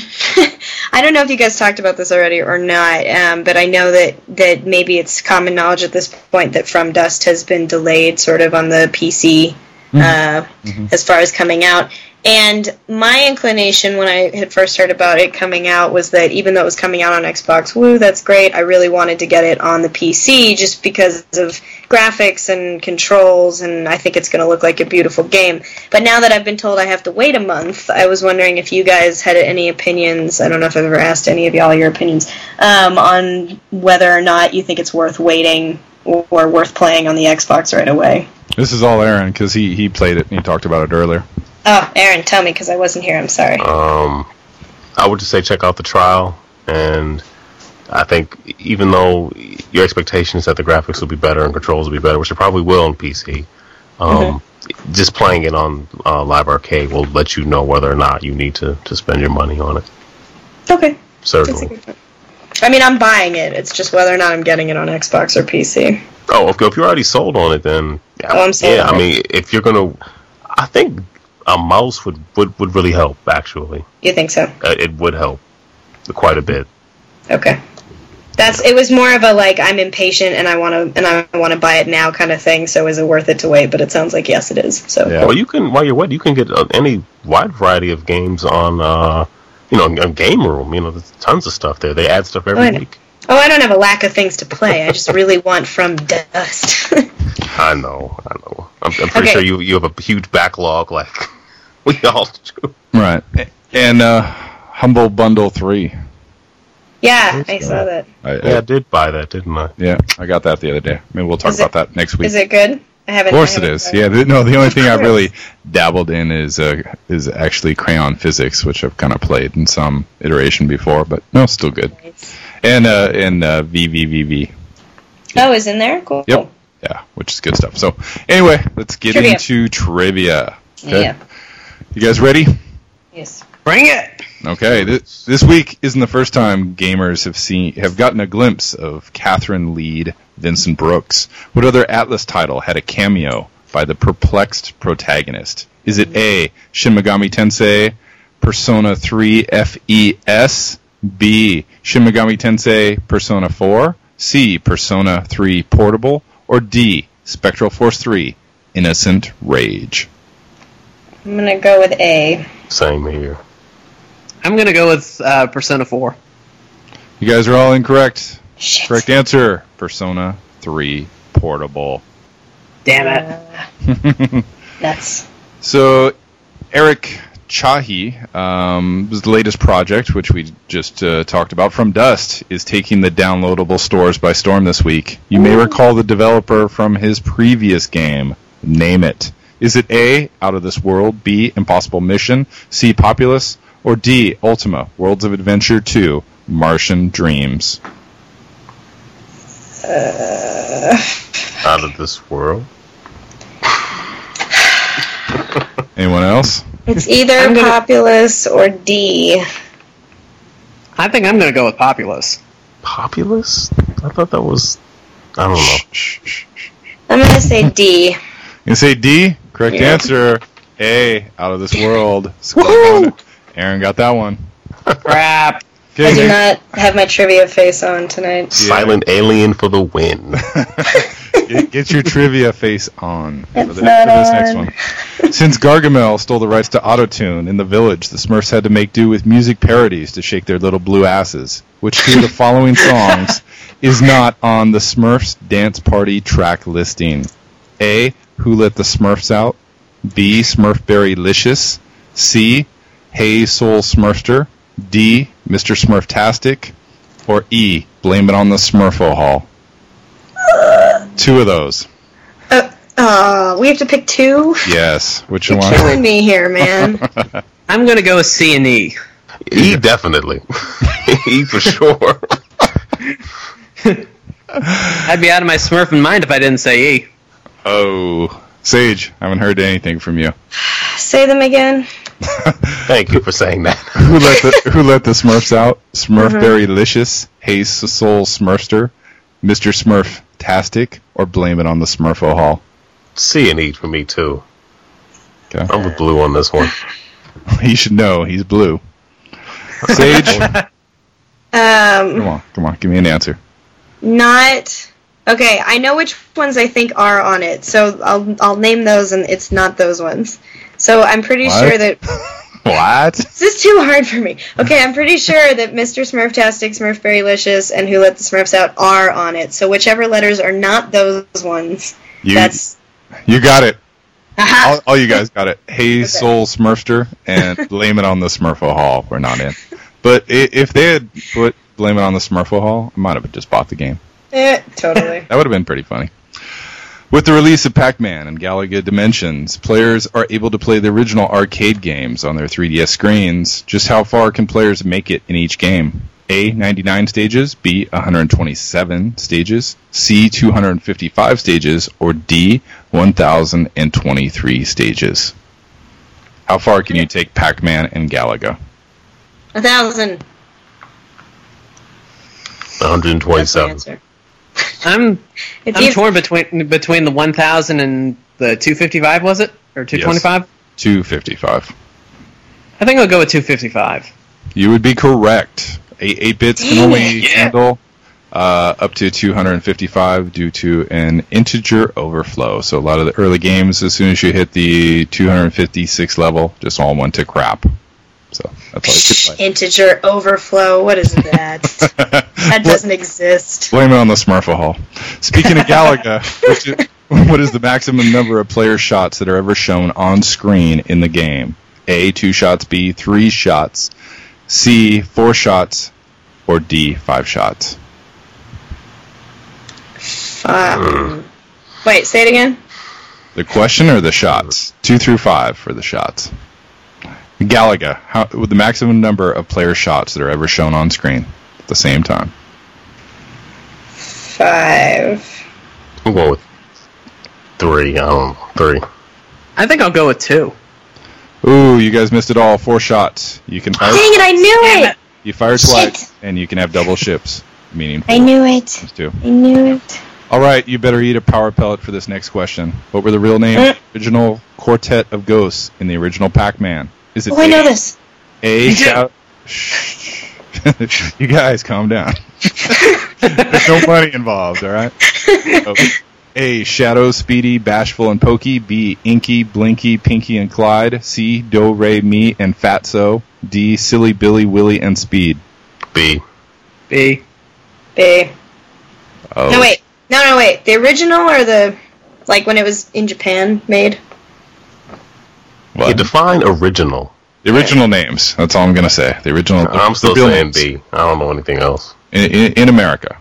I don't know if you guys talked about this already or not, um, but I know that, that maybe it's common knowledge at this point that From Dust has been delayed sort of on the P C mm-hmm. Uh, mm-hmm. as far as coming out. And my inclination when I had first heard about it coming out was that even though it was coming out on Xbox, woo, that's great, I really wanted to get it on the P C just because of graphics and controls, and I think it's going to look like a beautiful game. But now that I've been told I have to wait a month, I was wondering if you guys had any opinions, I don't know if I've ever asked any of y'all your opinions, um, on whether or not you think it's worth waiting or, or worth playing on the Xbox right away. This is all Aaron, because he, he played it and he talked about it earlier. Oh, Aaron, tell me, because I wasn't here. I'm sorry. Um, I would just say check out the trial, and I think even though your expectation is that the graphics will be better and controls will be better, which it probably will on P C, um, mm-hmm. just playing it on uh, Live Arcade will let you know whether or not you need to, to spend your money on it. Okay. Certainly. I mean, I'm buying it. It's just whether or not I'm getting it on Xbox or P C. Oh, if, if you're already sold on it, then yeah, oh, I'm sold yeah on I it. mean, if you're going to... I think... A mouse would, would, would really help, actually. You think so? Uh, it would help quite a bit. Okay. That's. It was more of a, like, I'm impatient and I want to and I want to buy it now kind of thing, so is it worth it to wait? But it sounds like yes, it is. So. Yeah. Well, you can, while you're waiting, you can get uh, any wide variety of games on, uh, you know, on Game Room. You know, there's tons of stuff there. They add stuff every oh, week. Oh, I don't have a lack of things to play. I just really want From Dust. I know, I know. I'm, I'm pretty okay. sure you you have a huge backlog, like we all do. Right. And uh, Humble Bundle three. Yeah, I saw that. I, I, yeah, I did buy that, didn't I? Yeah, I got that the other day. Maybe we'll talk is about it, that next week. Is it good? I haven't. Of course I haven't it is. Yeah. The, no, the only thing I've really dabbled in is uh, is actually Crayon Physics, which I've kind of played in some iteration before, but no, still good. Nice. And uh, and uh, V V V V. Oh, is in there? Cool. Yep. Yeah, which is good stuff. So, anyway, let's get trivia. into trivia. Okay? Yeah. You guys ready? Yes. Bring it. Okay. This, this week isn't the first time gamers have seen have gotten a glimpse of Catherine Lead Vincent Brooks. What other Atlas title had a cameo by the perplexed protagonist? Is it A, Shin Megami Tensei Persona three F E S, B, Shin Megami Tensei Persona four, C, Persona three Portable, or D, Spectral Force three Innocent Rage? I'm going to go with A. Same here. I'm going to go with uh, Persona four. You guys are all incorrect. Shit. Correct answer, Persona three Portable. Damn it. Nuts. So, Eric Chahi, um, was the latest project, which we just uh, talked about, From Dust, is taking the downloadable stores by storm this week. You may recall the developer from his previous game. Name it. Is it A, Out of This World, B, Impossible Mission, C, Populous, or D, Ultima, Worlds of Adventure two, Martian Dreams? Uh, Out of This World. Anyone else? it's either I'm gonna- Populous or D. I think I'm going to go with Populous. Populous? I thought that was. I don't know. Shh, shh, shh. I'm gonna say D. You say D? Correct Yeah. answer. A, Out of This World. Woohoo! Aaron got that one. Crap. Okay, I do Nick. not have my trivia face on tonight. Silent Alien for the win. Get, get your trivia face on for, It's the, not for this on. next one. Since Gargamel stole the rights to Autotune in the village, the Smurfs had to make do with music parodies to shake their little blue asses. Which two of the following songs is not on the Smurfs Dance Party track listing? A, Who Let the Smurfs Out? B, Smurfberry-licious? C, Hey Soul Smurfster? D, Mister Smurftastic? Or E, Blame It on the Smurfo Hall? Two of those. Uh, uh, we have to pick two? Yes. Which You're one? killing me here, man. I'm going to go with C and E. E definitely. E for sure. I'd be out of my Smurfing mind if I didn't say E. Oh, Sage, I haven't heard anything from you. Say them again. Thank you for saying that. Who let the Who let the Smurfs out? Smurfberry-licious, Hey Soul Smurfster, Mister Smurftastic, or Blame It on the Smurfo Hall? C and E for me too. Okay. I'm with blue on this one. He should know he's blue. Sage, come Um, on, come on, give me an answer. not. Okay, I know which ones I think are on it, so I'll I'll name those, and it's not those ones. So I'm pretty What? sure that What? this is too hard for me. Okay, I'm pretty sure that Mister Smurftastic, Smurfberry-licious, and Who Let the Smurfs Out are on it. So whichever letters are not those ones, You that's. you got it. Aha! All, all you guys got it. Hey Soul Smurfster and Blame It on the Smurfo Hall. We're not in. But i- if they had put Blame It on the Smurfo Hall, I might have just bought the game. Eh, totally. That would have been pretty funny. With the release of Pac-Man and Galaga Dimensions, players are able to play the original arcade games on their three D S screens. Just how far can players make it in each game? A, ninety-nine stages, B, one hundred twenty-seven stages, C, two hundred fifty-five stages, or D, one thousand twenty-three stages. How far can you take Pac-Man and Galaga? A thousand. one hundred That's my twenty-seven. answer. I'm It's I'm either- torn between between the one thousand and the two fifty-five, was it? Or two twenty-five? two fifty-five. I think I'll go with two fifty-five. You would be correct. Eight, eight bits can Dang only it. Yeah. handle uh, up to two hundred fifty-five due to an integer overflow. So a lot of the early games, as soon as you hit the two hundred fifty-six level, just all went to crap. So that's all you could play. Integer overflow. What is that? That doesn't exist. Blame it on the Smurfo Hall. Speaking of Galaga, which is, what is the maximum number of player shots that are ever shown on screen in the game? A, two shots, B, three shots, C, four shots, or D, five shots? Um, wait, say it again. The question or the shots? Two through five for the shots. Galaga, how, with the maximum number of player shots that are ever shown on screen at the same time. Five. I'm going with three. I don't know. Three. I think I'll go with two. Ooh, you guys missed it all. Four shots. You can fire. Dang it! I knew Damn it. it. You fire Shit. twice, and you can have double ships, meaning four. I knew it. Times two. I knew it. All right, you better eat a power pellet for this next question. What were the real names? Mm. Original Quartet of Ghosts in the original Pac-Man. Is it Oh, I A- know this. A? Me too. Shout- Shh. You guys, calm down. There's no money involved, all right? Okay. A. Shadow, Speedy, Bashful, and Pokey. B. Inky, Blinky, Pinky, and Clyde. C. Do, Re, Mi, and Fatso. D. Silly Billy, Willie, and Speed. B. B. B. Oh. No, wait. No, no, wait. The original or the, like, when it was in Japan made? What? You define original. The original names. That's all I'm going to say. The original. I'm the still real saying names. B. I don't know anything else. In, in, in America.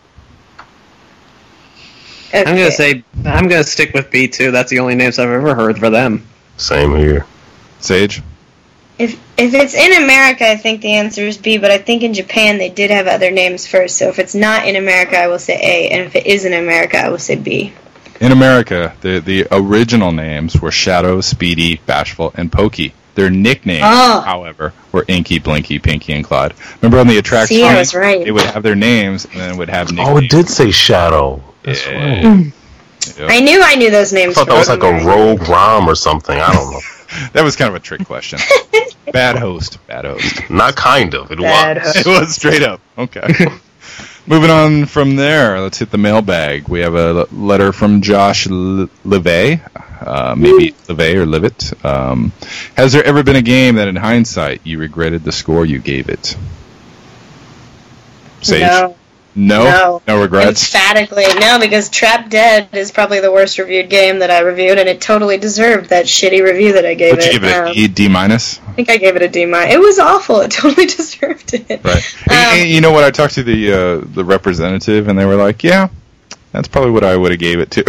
Okay. I'm gonna say I'm gonna stick with B too. That's the only names I've ever heard for them. Same here. Sage? If if it's in America, I think the answer is B, but I think in Japan they did have other names first. So if it's not in America, I will say A, and if it is in America, I will say B. In America, the the original names were Shadow, Speedy, Bashful, and Pokey. Their nicknames, Oh. however, were Inky, Blinky, Pinky, and Clyde. Remember on the attraction, See, I was right. they would have their names and then would have nicknames. Oh, it did say Shadow. That's Yeah. right. Yep. I knew I knew those I names. thought that from was like a somewhere. rogue ROM or something. I don't know. That was kind of a trick question. Bad host. Bad host. Not kind of. It Bad was. It was straight up. Okay. Moving on from there, let's hit the mailbag. We have a l- letter from Josh L- Levay, uh, maybe Levay or Livet. Um, has there ever been a game that, in hindsight, you regretted the score you gave it? Sage? No. No? No. No regrets? Emphatically, no, because Trap Dead is probably the worst reviewed game that I reviewed, and it totally deserved that shitty review that I gave Would you it. give it Um, a E, D minus? I think I gave it a D minus. It was awful. It totally deserved it. Right. Um, and, and you know what? I talked to the uh, the representative, and they were like, "Yeah, that's probably what I would have gave it to."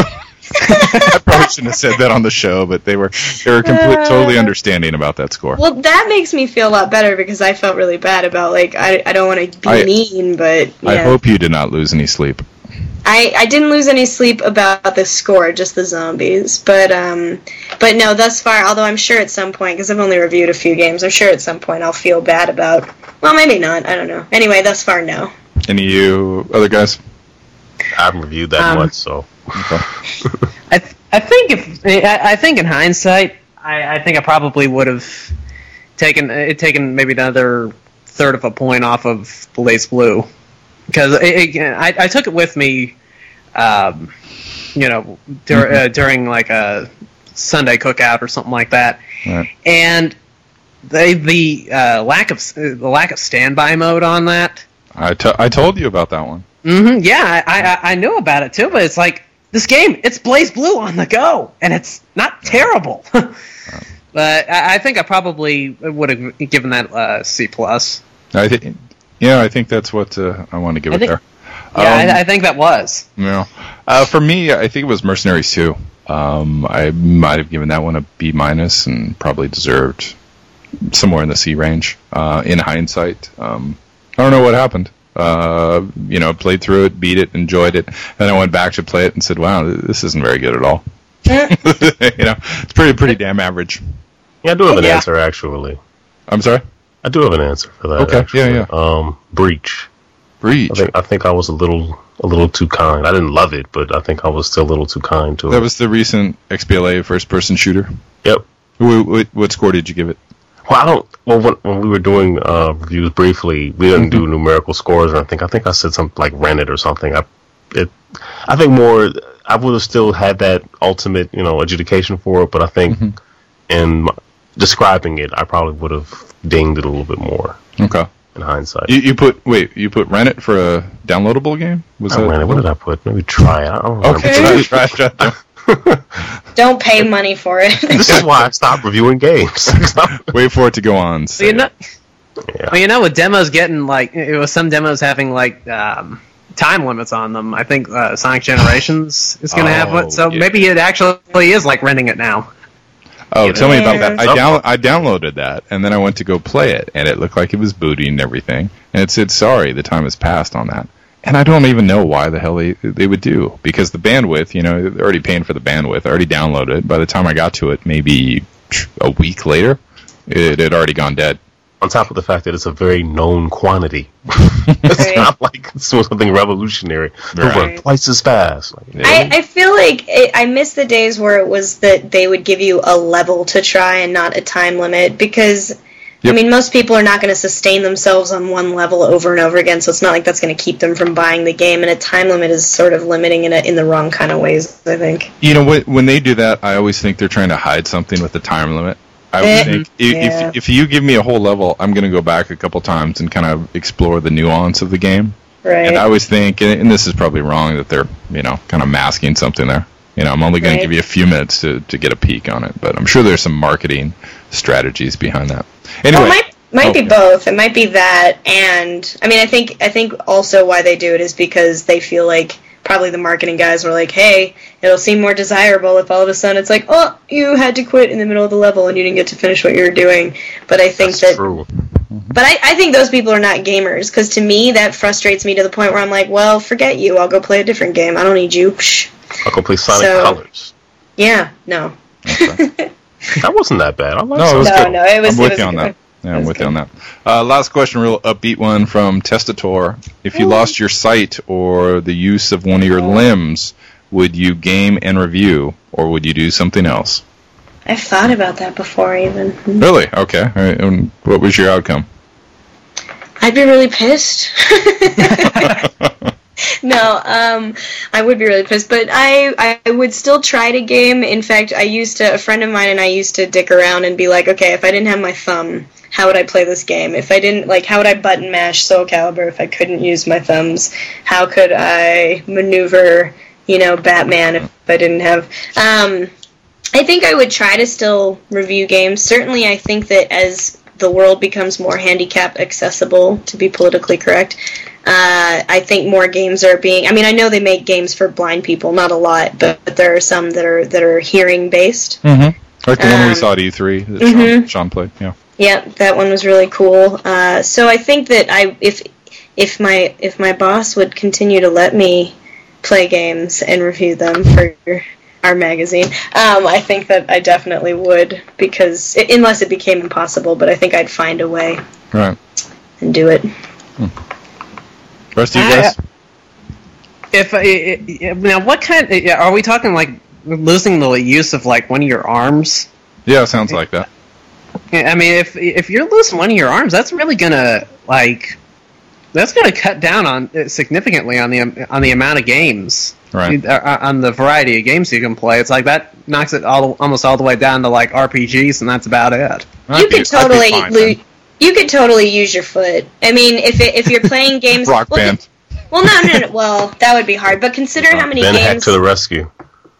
I probably shouldn't have said that on the show, but they were they were complete, totally understanding about that score. Well, that makes me feel a lot better because I felt really bad about, like, I, I don't want to be I- mean, but yeah. I hope you did not lose any sleep. I, I didn't lose any sleep about the score, just the zombies. But um, but no, thus far, although I'm sure at some point, because I've only reviewed a few games, I'm sure at some point I'll feel bad about, well, maybe not, I don't know. Anyway, thus far, no. Any of you other guys? I haven't reviewed that Um, much, so. Okay. I th- I think if I, I think in hindsight, I, I think I probably would have taken it taken maybe another third of a point off of Blaze Blue because it, it, I, I took it with me, um, you know, dur- uh, during like a Sunday cookout or something like that, Right. and they the uh, lack of the lack of standby mode on that. I, t- I told you about that one. Mm-hmm, yeah, I, I I knew about it too, but it's like this game, it's Blaze Blue on the go, and it's not terrible. But I, I think I probably would have given that uh, C plus. I think, yeah, I think that's what uh, I want to give I it think- there. Yeah, Um, I, I think that was. No. Uh, for me, I think it was Mercenaries two. Um, I might have given that one a B minus and probably deserved somewhere in the C range. Uh, in hindsight, um, I don't know what happened. Uh, you know, played through it, beat it, enjoyed it, and I went back to play it and said, "Wow, this isn't very good at all." you know, it's pretty pretty damn average. Yeah, I do have an Yeah. answer, actually. I'm sorry. I do have an answer for that. Okay, actually. yeah, yeah. Um, Breach. Breach. I think I think I was a little a little too kind. I didn't love it, but I think I was still a little too kind to That it. was the recent X B L A first person shooter. Yep. What, what, what score did you give it? Well, I don't. Well, when, when we were doing uh, reviews briefly, we didn't do numerical scores. And I think I think I said something like rented or something. I, it, I think more. I would have still had that ultimate, you know, adjudication for it. But I think Mm-hmm. in my, describing it, I probably would have dinged it a little bit more Okay. in hindsight. You, you put wait. You put Rennet for a downloadable game? Was I ran it. What did I put? Maybe try it. I don't remember. Okay. try, try, try. Don't pay money for it. This is why I stopped reviewing games. Wait for it to go on. Well, you know, Yeah. well, you know, with demos getting like, it was some demos having like um, time limits on them. I think uh, Sonic Generations is going to have Oh, one, so yeah. maybe it actually is like renting it now. Oh, tell me about that. I Yeah. down I downloaded that, and then I went to go play it, and it looked like it was booty and everything, and it said, "Sorry, the time has passed on that." And I don't even know why the hell they, they would do, because the bandwidth, you know, they're already paying for the bandwidth. I already downloaded it. By the time I got to it, maybe a week later, it had already gone dead. On top of the fact that it's a very known quantity. It's Right. not like it's something revolutionary. They Right. run twice as fast. Like, I, I feel like it, I miss the days where it was that they would give you a level to try and not a time limit, because Yep. I mean, most people are not going to sustain themselves on one level over and over again, so it's not like that's going to keep them from buying the game, and a time limit is sort of limiting in, a, in the wrong kind of ways, I think. You know, when, when they do that, I always think they're trying to hide something with the time limit. I would Eh, think i- yeah. if if you give me a whole level, I'm going to go back a couple times and kind of explore the nuance of the game. Right. And I always think, and and this is probably wrong, that they're, you know, kind of masking something there. You know, I'm only going Right. to give you a few minutes to, to get a peek on it, but I'm sure there's some marketing strategies behind that. Anyway, Well, it might might be Okay. both. It might be that, and I mean, I think I think also why they do it is because they feel like probably the marketing guys were like, hey, it'll seem more desirable if all of a sudden it's like, oh, you had to quit in the middle of the level and you didn't get to finish what you were doing. But I think That's that, true. but I, I think those people are not gamers, because to me that frustrates me to the point where I'm like, well, forget you. I'll go play a different game. I don't need you. Psh. I'll go play Sonic So- Colors. Yeah, no. That wasn't that bad. I like No, it was No, good. no, it was- I'm it with was you on good. that. Yeah, I'm was with you good. on that. Uh, last question, real upbeat one from Testator. If you Ooh. lost your sight or the use of one of your limbs, would you game and review, or would you do something else? I've thought about that before, even. Really? Okay. All right. And what was your outcome? I'd be really pissed. No, um, I would be really pissed, but I, I would still try to game. In fact, I used to, a friend of mine and I used to dick around and be like, okay, if I didn't have my thumb, how would I play this game? If I didn't, like, how would I button mash Soul Calibur if I couldn't use my thumbs? How could I maneuver, you know, Batman if I didn't have, um, I think I would try to still review games. Certainly, I think that as the world becomes more handicap accessible, to be politically correct, uh, I think more games are being. I mean, I know they make games for blind people, not a lot, but, but there are some that are that are hearing based. Mm-hmm. Like the one we Um, saw at E three that mhm. Sean, Sean played. Yeah. Yeah, that one was really cool. Uh, so I think that I, if if my if my boss would continue to let me play games and review them for our magazine, um, I think that I definitely would, because it, unless it became impossible, but I think I'd find a way Right. and do it. Rest of you I- guys? If uh, uh, uh, now, what kind? Uh, are we talking like losing the use of like one of your arms? Yeah, sounds like that. I mean, if if you're losing one of your arms, that's really gonna like that's gonna cut down on uh, significantly on the on the amount of games, Right. uh, on the variety of games you can play. It's like that knocks it all almost all the way down to like R P Gs, and that's about it. I'd you be- could I'd be totally fine lo- then. you could totally use your foot. I mean, if it, if you're playing games, Rock well, band. Well, no, no, no. Well, that would be hard. But consider how many Ben Heck games. to the rescue.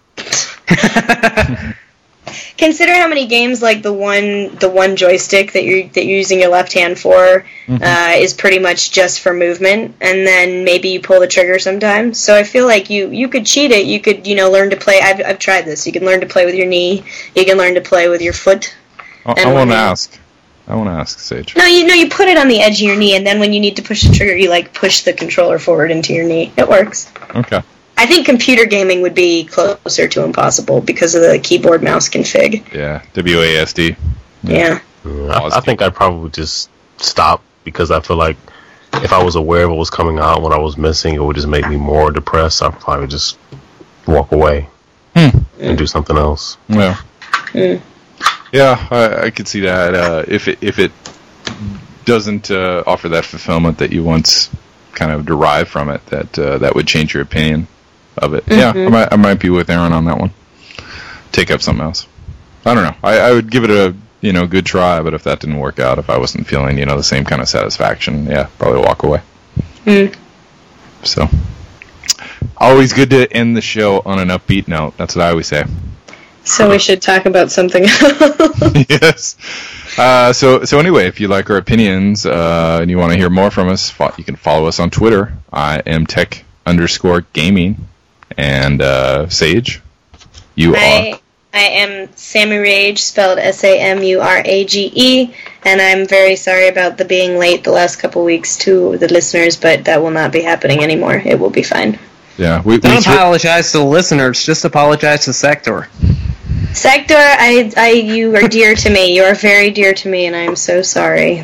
Consider how many games like the one the one joystick that you're that you're using your left hand for Mm-hmm. uh, is pretty much just for movement, and then maybe you pull the trigger sometimes. So I feel like you you could cheat it. You could you know learn to play. I've I've tried this. You can learn to play with your knee. You can learn to play with your foot. I, And I want to when- ask. I want to ask Sage. No, you know you put it on the edge of your knee, and then when you need to push the trigger, you like push the controller forward into your knee. It works. Okay. I think computer gaming would be closer to impossible because of the keyboard mouse config. Yeah. W A S D. Yeah. Mm, I, I think I'd probably just stop, because I feel like if I was aware of what was coming out, what I was missing, it would just make me more depressed. I'd probably just walk away Hmm. and do something else. Yeah. Mm. Yeah, I, I could see that. Uh, if it if it doesn't uh, offer that fulfillment that you once kind of derived from it, that uh, that would change your opinion of it. Yeah, I might, I might be with Aaron on that one. Take up something else. I don't know. I, I would give it a you know good try, but if that didn't work out, if I wasn't feeling you know the same kind of satisfaction, yeah, probably walk away. Mm. So, always good to end the show on an upbeat note. That's what I always say. So we should talk about something else. Yes. Uh, so so anyway, if you like our opinions uh, and you want to hear more from us, fo- you can follow us on Twitter. I am tech underscore gaming, and uh, Sage, you are. I, I am Sammy Rage, spelled S A M U R A G E, and I'm very sorry about the being late the last couple weeks to the listeners, but that will not be happening anymore. It will be fine. Yeah, we, we Don't swi- apologize to the listeners. Just apologize to Sector. Sector, I, I, you are dear to me. You are very dear to me, and I am so sorry.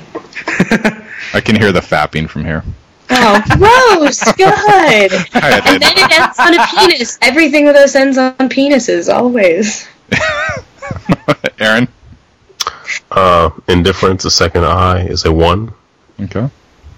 I can hear the fapping from here. Oh, gross! God. I And then it ends on a penis. Everything with us ends on penises, always. Aaron. Uh, indifference, a second eye, is a one. Okay.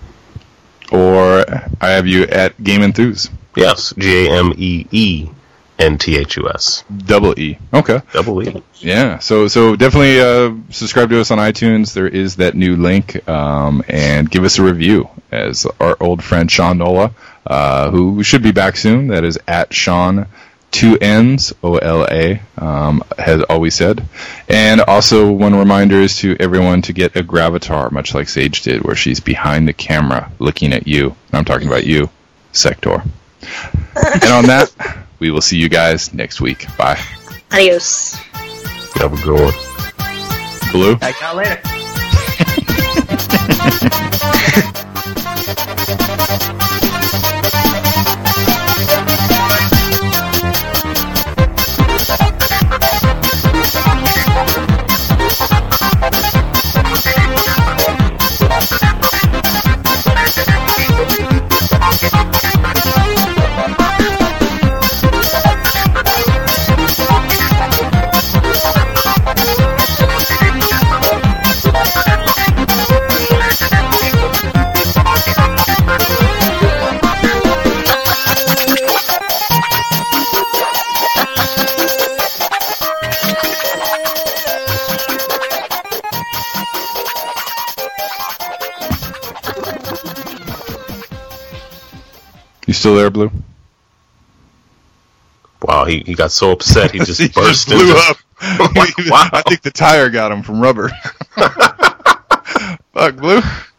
Or I have you at Game Enthuse. Yes, G A M E E N T H U S. Double E. Okay. Double E. Yeah. So so definitely uh, subscribe to us on iTunes. There is that new link, um, and give us a review. As our old friend Sean Nola, uh, who should be back soon. That is at Sean. Two N's, O L A, um, has always said. And also, one reminder is to everyone to get a Gravatar, much like Sage did, where she's behind the camera looking at you. I'm talking about you, Sector. And on that, we will see you guys next week. Bye. Adios. Have a good one. Blue? Catch y'all later. You still there, Blue? Wow, he, he got so upset he just he burst just blew into... up. Wow. I think the tire got him from rubber. Fuck, Blue.